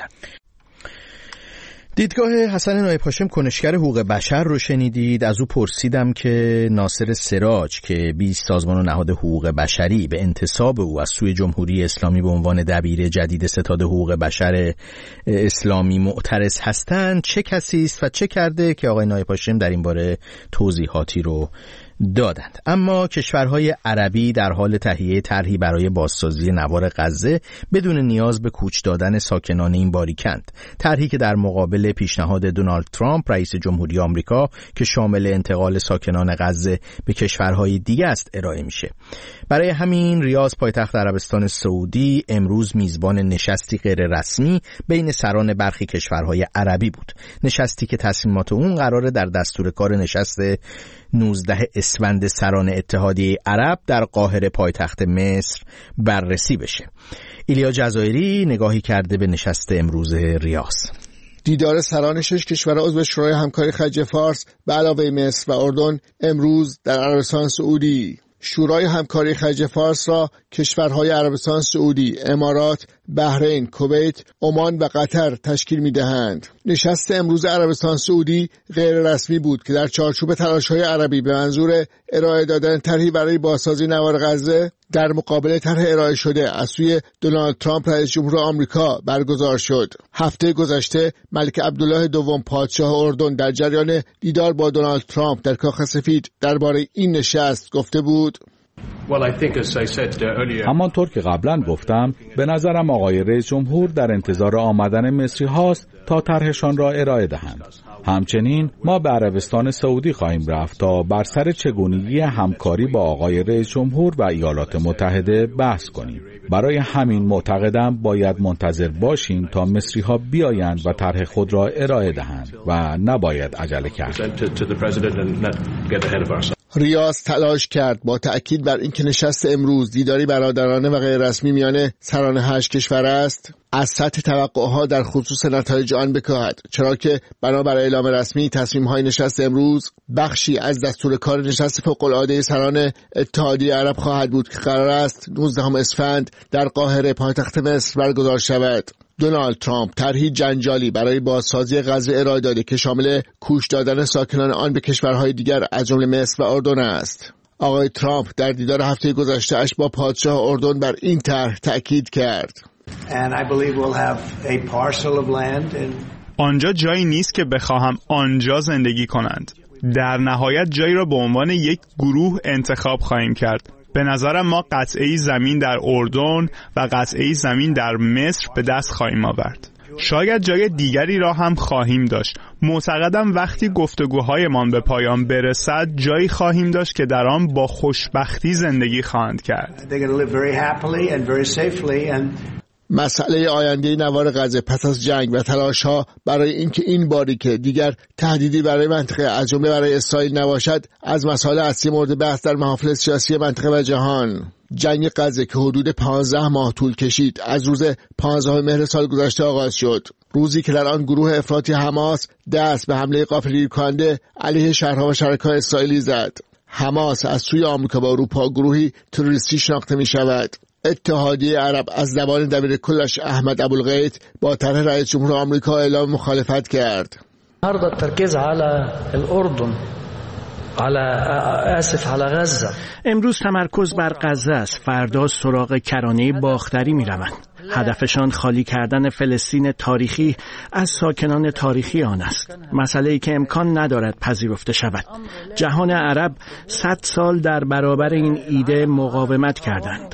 دیدگاه حسن نایب هاشم، کنشگر حقوق بشر رو شنیدید. از او پرسیدم که ناصر سراج که 20 سازمان و نهاد حقوق بشری به انتصاب او از سوی جمهوری اسلامی به عنوان دبیر جدید ستاد حقوق بشر اسلامی معترض هستند، چه کسی است و چه کرده که آقای نایب هاشم در این باره توضیحاتی رو دادند. اما کشورهای عربی در حال تهیه طرحی برای بازسازی نوار غزه بدون نیاز به کوچ دادن ساکنان این باریکند. طرحی که در مقابل پیشنهاد دونالد ترامپ رئیس جمهوری آمریکا که شامل انتقال ساکنان غزه به کشورهای دیگه است ارائه میشه. برای همین ریاض پایتخت عربستان سعودی امروز میزبان نشستی غیر رسمی بین سران برخی کشورهای عربی بود. نشستی که تصمیمات اون قراره در دستور کار نشست 19 اسفند سران اتحادیه عرب در قاهره پایتخت مصر بررسی بشه. ایلیا جزایری نگاهی کرده به نشست امروز ریاض. دیدار سران 6 کشور عضو شورای همکاری خلیج فارس به علاوه مصر و اردن امروز در عربستان سعودی. شورای همکاری خلیج فارس را کشورهای عربستان سعودی، امارات، بحرین، کویت، عمان و قطر تشکیل می‌دهند. نشست امروز عربستان سعودی غیر رسمی بود که در چارچوب تلاش‌های عربی به منظور ارائه دادن طرحی برای بازسازی نوار غزه در مقابل طرح ارائه شده از سوی دونالد ترامپ رئیس جمهور آمریکا برگزار شد. هفته گذشته ملک عبدالله دوم پادشاه اردن در جریان دیدار با دونالد ترامپ در کاخ سفید درباره این نشست گفته بود: همانطور که قبلا گفتم، به نظرم آقای رئیس جمهور در انتظار آمدن مصری هاست تا طرحشان را ارائه دهند. همچنین ما به عربستان سعودی خواهیم رفت تا بر سر چگونگی همکاری با آقای رئیس جمهور و ایالات متحده بحث کنیم. برای همین معتقدم باید منتظر باشیم تا مصری ها بیایند و طرح خود را ارائه دهند و نباید عجله کرد. ریاض تلاش کرد با تأکید بر اینکه نشست امروز دیداری برادرانه و غیر رسمی میان سران 8 کشور است، از سطح توقعها در خصوص نتایج آن بکاهد، چرا که بنابر اعلام رسمی تصمیم‌های نشست امروز بخشی از دستور کار نشست فوق‌العاده سران اتحادیه عرب خواهد بود که قرار است 19 اسفند در قاهره پایتخت مصر برگزار شود. دونالد ترامپ طرحی جنجالی برای بازسازی غزه ارائه داده که شامل کوچ دادن ساکنان آن به کشورهای دیگر از جمله مصر و اردن است. آقای ترامپ در دیدار هفته گذشته اش با پادشاه اردن بر این طرح تأکید کرد. آنجا جایی نیست که بخواهم آنجا زندگی کنند. در نهایت جایی را به عنوان یک گروه انتخاب خواهیم کرد. به نظرم ما قطعه زمین در اردن و قطعه زمین در مصر به دست خواهیم آورد. شاید جای دیگری را هم خواهیم داشت. معتقدم وقتی گفتگوهایمان به پایان برسد جایی خواهیم داشت که در آن با خوشبختی زندگی خواهند کرد. مسئله آینده نوار غزه پس از جنگ و تلاش‌ها برای اینکه این باری که دیگر تهدیدی برای منطقه از جمله برای اسرائیل نباشد از مسائل اصلی مورد بحث در محافل سیاسی منطقه و جهان. جنگ غزه که حدود 15 ماه طول کشید از روز 15 مهر سال گذشته آغاز شد، روزی که در آن گروه افراطی حماس دست به حمله غافلگیر کننده علیه شهرها و شرکای اسرائیلی زد. حماس از سوی آمریکا و اروپا گروهی تروریستی شناخته می شود. اتحادیه عرب از زبان دبیرکلش احمد ابوالغیث با طرح رئیس جمهور آمریکا اعلام مخالفت کرد. امروز تمرکز بر غزه است، فردا سراغ کرانه باختری می روند. هدفشان خالی کردن فلسطین تاریخی از ساکنان تاریخی آن است، مسئله‌ای که امکان ندارد پذیرفته شود. جهان عرب 100 سال در برابر این ایده مقاومت کردند.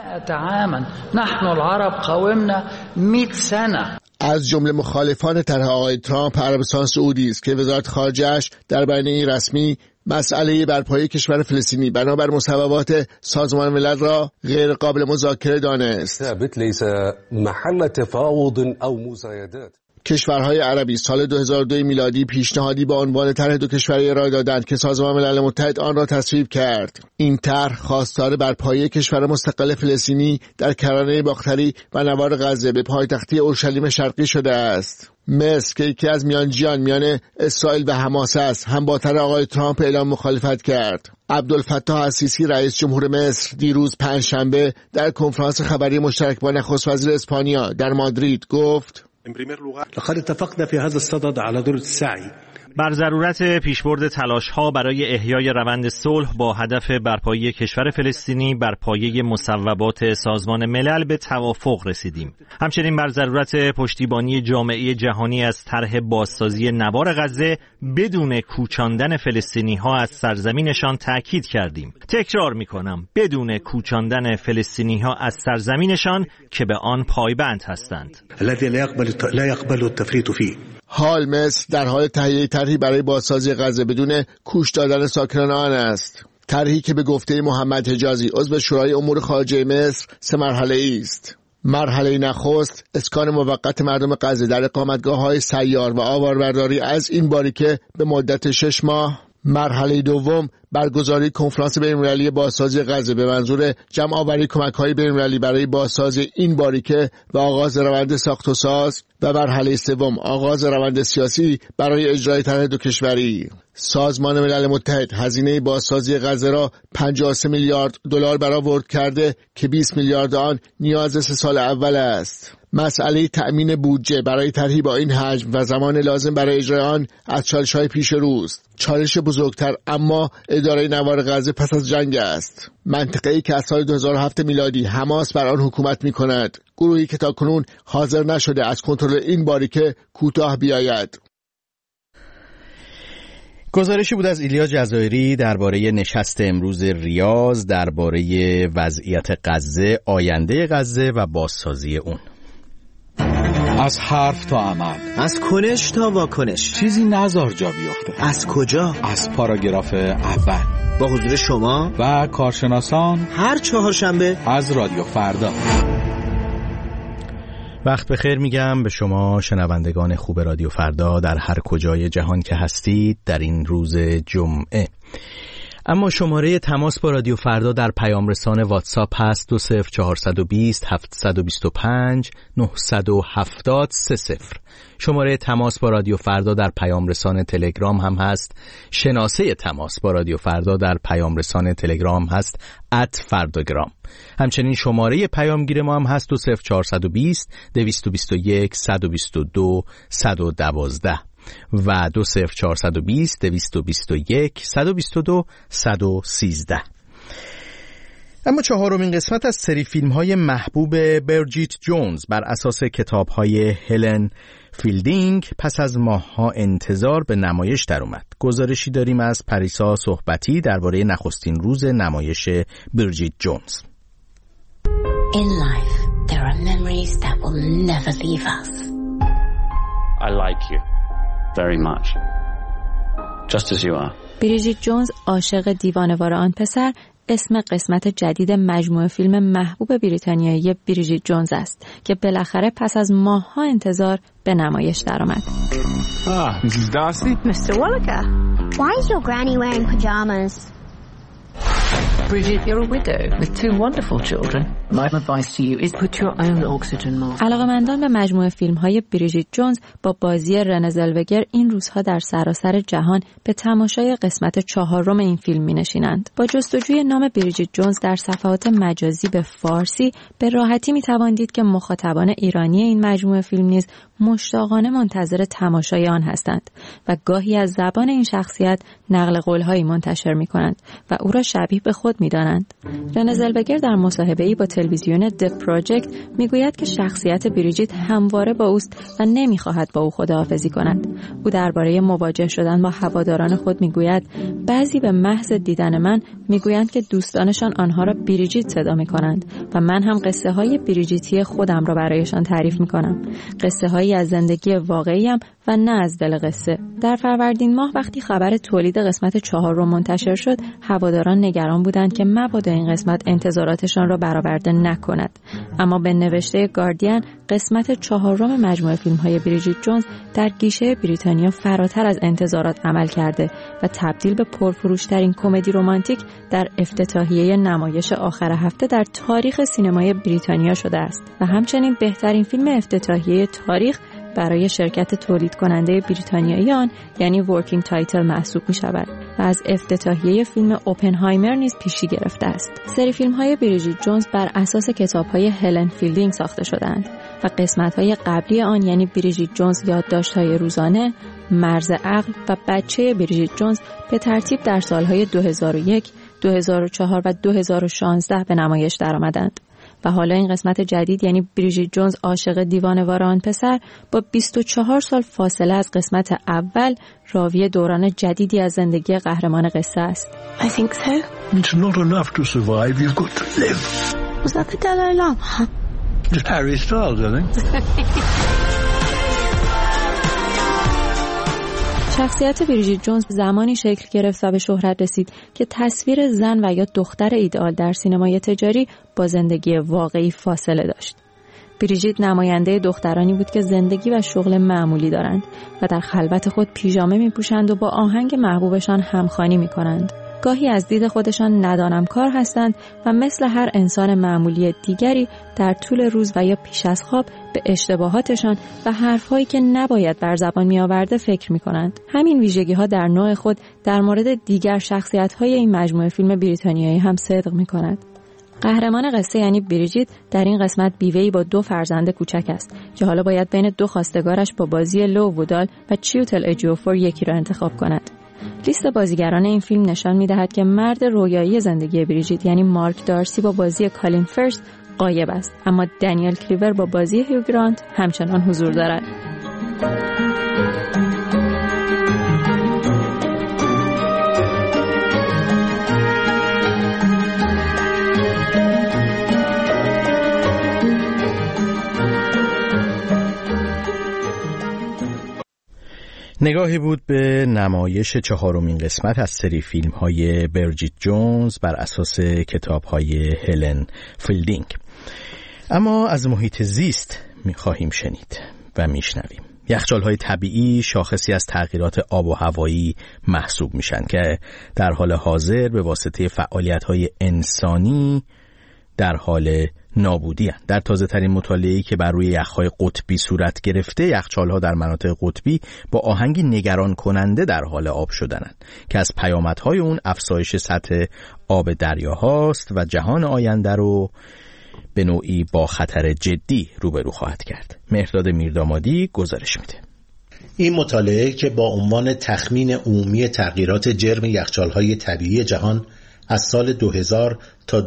نحن العرب قاومنا 100 سنه. از جمله مخالفان طرح آقای ترامپ عربستان سعودی است که وزارت خارجه‌اش در بیانیه رسمی مسئله برپایی کشور فلسطینی بنابر مصوبات سازمان ملل را غیر قابل مذاکره دانست. ليس محل تفاوض او مزايدات. کشورهای عربی سال 2002 میلادی پیشنهادی با عنوان طرح دو کشوری ارائه دادند که سازمان ملل متحد آن را تصویب کرد. این طرح خواستار برپایی کشور مستقل فلسطینی در کرانه باختری و نوار غزه به پایتختی اورشلیم شرقی شده است. مصر که یکی از میانجیان میان اسرائیل و حماس است هم با طرح آقای ترامپ اعلام مخالفت کرد. عبدالفتاح السیسی رئیس جمهور مصر دیروز پنجشنبه در کنفرانس خبری مشترک با نخست وزیر اسپانیا در مادرید گفت: لقد اتفقنا في هذا الصدد على ضرورة السعي بر ضرورت پیشبرد تلاش‌ها برای احیای روند صلح با هدف برپایی کشور فلسطینی بر پایه مصوبات سازمان ملل به توافق رسیدیم. همچنین بر ضرورت پشتیبانی جامعه جهانی از طرح بازسازی نوار غزه بدون کوچاندن فلسطینی‌ها از سرزمینشان تاکید کردیم. تکرار می‌کنم، بدون کوچاندن فلسطینی‌ها از سرزمینشان که به آن پایبند هستند. الذي لا يقبل التفريط فيه. حال مصر در حال تهیه طرحی برای بازسازی غزه بدون کوچ دادن ساکنان آن است. طرحی که به گفته محمد حجازی عضو شورای امور خارجه مصر 3 مرحله‌ای است. مرحله نخست اسکان موقت مردم غزه در اقامتگاه‌های سیار و آواربرداری از این باریکه به مدت 6 ماه. مرحله دوم برگزاری کنفرانس بین‌المللی بازسازی غزه به منظور جمع‌آوری کمک‌های بین‌المللی برای بازسازی این باریکه و آغاز روند ساخت و ساز و مرحله سوم آغاز روند سیاسی برای اجرای طرح دو کشوری. سازمان ملل متحد هزینه بازسازی غزه را 53 میلیارد دلار برآورد کرده که 20 میلیارد آن نیاز 3 سال اول است. مسئله تأمین بودجه برای طرحی با این حجم و زمان لازم برای اجرای آن از چالش‌های پیش روست. چالش بزرگتر اما اداره نوار غزه پس از جنگ است. منطقه‌ای که از سال 2007 میلادی حماس بر آن حکومت می‌کند. گروهی که تاکنون حاضر نشده از کنترل این باریکه کوتاه بیاید. گزارشی بود از ایلیا جزایری درباره نشست امروز ریاض درباره وضعیت غزه، آینده غزه و بازسازی اون. از حرف تا عمل، از کنش تا واکنش، چیزی نذار جا بیفته. از کجا؟ از پاراگراف اول با حضور شما و کارشناسان هر چهارشنبه از رادیو فردا. وقت بخیر میگم به شما شنوندگان خوب رادیو فردا در هر کجای جهان که هستید در این روز جمعه. اما شماره تماس با رادیو فردا در پیام رسان واتساپ هست 20420 725 970 30. شماره تماس با رادیو فردا در پیام رسان تلگرام هم هست. شناسه تماس با رادیو فردا در پیام رسان تلگرام هست @فرداگرام. همچنین شماره پیامگیر ما هم هست 20420 221 122 112 و 20420 221 122 113. اما چهارمین قسمت از سری فیلم‌های محبوب برجیت جونز بر اساس کتاب‌های هلن فیلدینگ پس از ماه‌ها انتظار به نمایش در اومد. گزارشی داریم از پریسا صحبتی درباره نخستین روز نمایش برجیت جونز. In life there are memories that will never leave us. I like you very much. Just as you are. بریجیت جونز عاشق دیوانه‌وار آن پسر اسم قسمت جدید مجموعه فیلم محبوب بریتانیایی بریجیت جونز است که بالاخره پس از ماه‌ها انتظار به نمایش درآمد. Mrs. Darcy. Mr. Wallaker, why is your granny wearing pajamas? Bridget, you're a widow with 2 wonderful children. My advice to you is put your own oxygen mask. علاقه‌مندان به مجموعه فیلم‌های بریجیت جونز با بازی رنه زلوگر این روزها در سراسر جهان به تماشای قسمت 4 این فیلم می‌نشینند. با جستجوی نام بریجیت جونز در صفحات مجازی به فارسی به راحتی می‌توان دید که مخاطبان ایرانی این مجموعه فیلم نیز مشتاقانه منتظر تماشای آن هستند و گاهی از زبان این شخصیت نقل قول‌هایی منتشر می‌کنند و او را شبیه به خود می‌دانند. رنه زلوگر در مصاحبه‌ای با تلویزیون د پروژکت میگوید که شخصیت بریجیت همواره با اوست و نمیخواهد با او خداحافظی کند. او درباره مواجه شدن با هواداران خود میگوید بعضی به محض دیدن من میگویند که دوستانشان آنها را بریجیت صدا میکنند و من هم قصه های بریجیتی خودم را برایشان تعریف میکنم. قصه هایی از زندگی واقعیم و نه از دل قصه. در فروردین ماه وقتی خبر تولید قسمت 4 منتشر شد، هواداران نگران بودند که مبادا این قسمت انتظاراتشان را برآورده نکند. اما به نوشته گاردین قسمت 4 مجموعه فیلم‌های بریجیت جونز در گیشه بریتانیا فراتر از انتظارات عمل کرده و تبدیل به پرفروش‌ترین کمدی رمانتیک در افتتاحیه نمایش آخر هفته در تاریخ سینمای بریتانیا شده است و همچنین بهترین فیلم افتتاحیه تاریخ برای شرکت تولید کننده بریتانیایی آن یعنی ورکینگ تایتل محسوب می شود و از افتتاحیه فیلم اوپنهایمر نیز پیشی گرفته است. سری فیلم های بریجیت جونز بر اساس کتاب های هلن فیلدینگ ساخته شدند و قسمت های قبلی آن یعنی بریجیت جونز یادداشت های روزانه، مرز عقل و بچه بریجیت جونز به ترتیب در سالهای 2001، 2004 و 2016 به نمایش درآمدند. و حالا این قسمت جدید یعنی بریجیت جونز عاشق دیوانه‌وار آن پسر با 24 سال فاصله از قسمت اول راوی دوران جدیدی از زندگی قهرمان قصه است. I think so. It's not enough to survive, you've got to live. Was that the Dalai Lama? Just Harry Styles, I think. شخصیت بریجیت جونز زمانی شکل گرفت و به شهرت رسید که تصویر زن و یا دختر ایدئال در سینمای تجاری با زندگی واقعی فاصله داشت. بریجیت نماینده دخترانی بود که زندگی و شغل معمولی دارند و در خلوت خود پیژامه می‌پوشند و با آهنگ محبوبشان همخوانی می‌کنند. گاهی از دید خودشان ندانم کار هستند و مثل هر انسان معمولی دیگری در طول روز و یا پیش از خواب به اشتباهاتشان و حرفهایی که نباید بر زبان می آورده فکر می کنند. همین ویژگی ها در نوع خود در مورد دیگر شخصیت های این مجموعه فیلم بریتانیایی هم صدق می کند. قهرمان قصه یعنی بریجیت در این قسمت بیوه‌ای با 2 فرزند کوچک است که حالا باید بین 2 خواستگارش با بازی لو وودال و چیوتل اجیوفور یکی را انتخاب کند. لیست بازیگران این فیلم نشان می‌دهد که مرد رویایی زندگی بریجیت یعنی مارک دارسی با بازی کالین فرست غایب است، اما دنیل کلیور با بازی هیو گرانت همچنان حضور دارد. نگاهی بود به نمایش 4مین قسمت از سری فیلم های بریجیت جونز بر اساس کتاب های هلن فیلدینگ. اما از محیط زیست می‌خواهیم شنید و میشنویم. یخچال‌های طبیعی شاخصی از تغییرات آب و هوایی محسوب میشن که در حال حاضر به واسطه فعالیت‌های انسانی در حال نابودی هستند. در تازه ترین مطالعه‌ای که بر روی یخ‌های قطبی صورت گرفته، یخچال‌ها در مناطق قطبی با آهنگی نگران کننده در حال آب شدنند که از پیامدهای اون افزایش سطح آب دریاهاست و جهان آینده رو به نوعی با خطر جدی روبرو خواهد کرد. مهرداد میردامادی گزارش میده. این مطالعه که با عنوان تخمین عمومی تغییرات جرم یخچال‌های طبیعی جهان از سال 2000 تا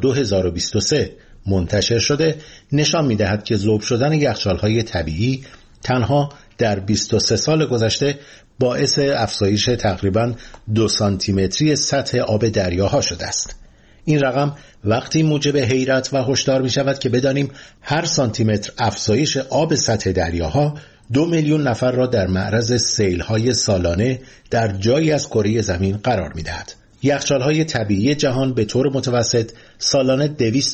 2023 منتشر شده، نشان می‌دهد که ذوب شدن یخچال‌های طبیعی تنها در 23 سال گذشته باعث افزایش تقریباً 2 سانتیمتری سطح آب دریاها شده است. این رقم وقتی موجب حیرت و هشدار می‌شود که بدانیم هر سانتیمتر افزایش آب سطح دریاها 2 میلیون نفر را در معرض سیل‌های سالانه در جایی از کره زمین قرار می‌دهد. یخچال‌های طبیعی جهان به طور متوسط سالانه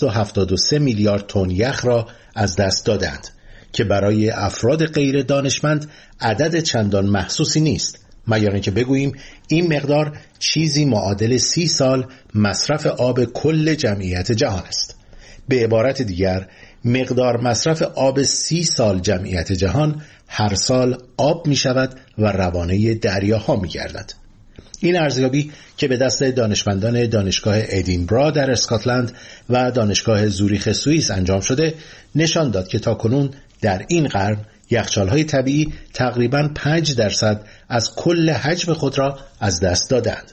273 میلیارد تن یخ را از دست دادند که برای افراد غیر دانشمند عدد چندان محسوسی نیست، مگر اینکه بگوییم این مقدار چیزی معادل 30 سال مصرف آب کل جمعیت جهان است. به عبارت دیگر، مقدار مصرف آب 30 سال جمعیت جهان هر سال آب می شود و روانه دریاها می گردد. این ارزیابی که به دست دانشمندان دانشگاه ادینبرا در اسکاتلند و دانشگاه زوریخ سوئیس انجام شده، نشان داد که تاکنون در این قرن یخچال‌های طبیعی تقریباً 5% از کل حجم خود را از دست دادند.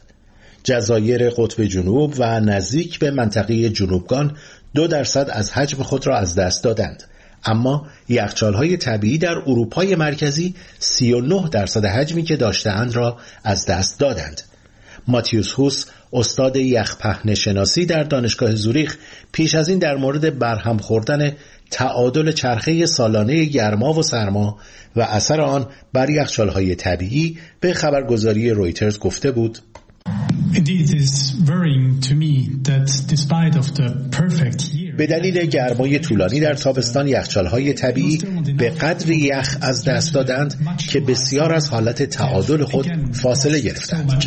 جزایر قطب جنوب و نزدیک به منطقه جنوبگان 2% از حجم خود را از دست دادند. اما یخچال‌های طبیعی در اروپای مرکزی 39% حجمی که داشته‌اند را از دست دادند. ماتیوس هوس، استاد یخ‌پهن شناسی در دانشگاه زوریخ، پیش از این در مورد برهم خوردن تعادل چرخه سالانه گرما و سرما و اثر آن بر یخچال‌های طبیعی به خبرگزاری رویترز گفته بود: به دلیل گرمای طولانی در تابستان یخچال‌های طبیعی به قدری یخ از دست دادند که بسیار از حالت تعادل خود فاصله گرفتند.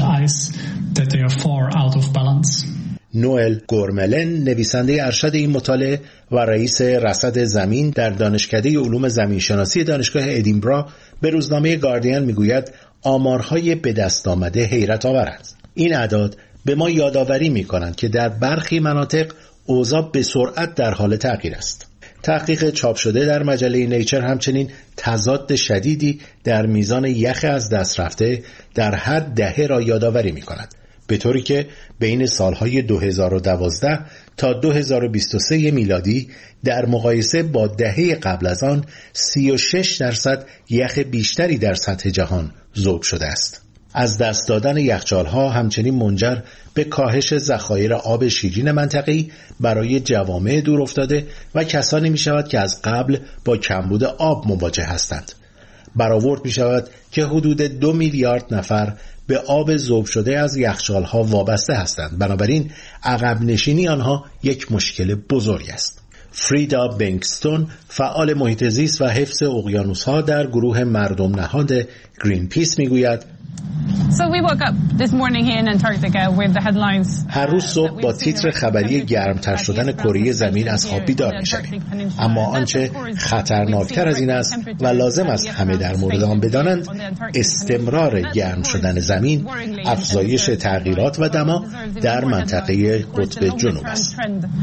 نوئل گورملن، نویسنده ارشد این مطالعه و رئیس رصد زمین در دانشکده علوم زمینشناسی دانشگاه ادینبرا، به روزنامه گاردین میگوید آمارهای به دست آمده حیرت آورند. این اعداد به ما یادآوری می‌کنند که در برخی مناطق اوضاع به سرعت در حال تغییر است. تحقیق چاپ شده در مجله نیچر همچنین تضاد شدیدی در میزان یخ از دست رفته در هر دهه را یادآوری می‌کند، به طوری که بین سالهای 2012 تا 2023 میلادی در مقایسه با دهه قبل از آن 36% یخ بیشتری در سطح جهان ذوب شده است. از دست دادن یخچال‌ها همچنین منجر به کاهش ذخایر آب شیرین منطقه‌ای برای جوامع دور افتاده و کسانی می‌شود که از قبل با کمبود آب مواجه هستند. برآورد می‌شود که حدود 2 میلیارد نفر به آب ذوب شده از یخچال‌ها وابسته هستند. بنابراین عقب نشینی آنها یک مشکل بزرگ است. فریدا بنکستون، فعال محیط زیست و حفظ اقیانوس‌ها در گروه مردم نهاد گرین پیس میگوید: هر روز صبح با تیتر خبری گرمتر شدن کره زمین از خواب بیدار می‌شویم. اما آنچه خطرناکتر از این است و لازم است همه در مورد آن بدانند، استمرار گرم شدن زمین، افزایش تغییرات و دما در منطقه قطب جنوب است.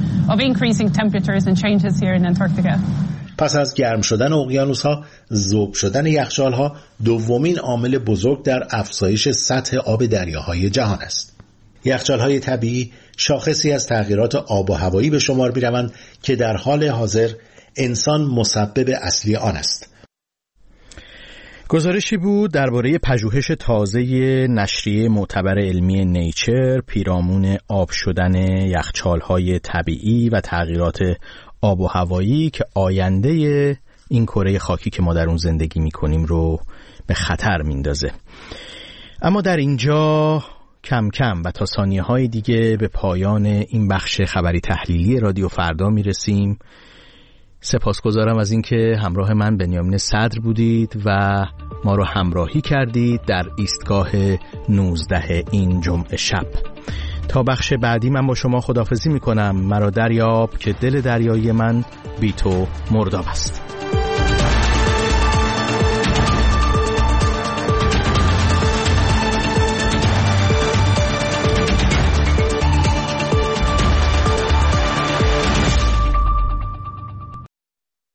پس از گرم شدن اقیانوس‌ها، ذوب شدن یخچال‌ها دومین عامل بزرگ در افزایش سطح آب دریاهای جهان است. یخچال‌های طبیعی شاخصی از تغییرات آب و هوایی به شمار می‌روند که در حال حاضر انسان مسبب اصلی آن است. گزارشی بود درباره پژوهش تازه نشریه معتبر علمی نیچر پیرامون آب شدن یخچال‌های طبیعی و تغییرات آب و هوایی که آینده این کره خاکی که ما در اون زندگی می‌کنیم رو به خطر میندازه. اما در اینجا کم کم و تا ثانیه‌های دیگه به پایان این بخش خبری تحلیلی رادیو فردا میرسیم. سپاسگزارم از اینکه همراه من بنیامین صدر بودید و ما رو همراهی کردید در ایستگاه 19 این جمعه شب. تا بخش بعدی من با شما خداحافظی میکنم. مرا دریاب که دل دریایی من بی تو مرداب است.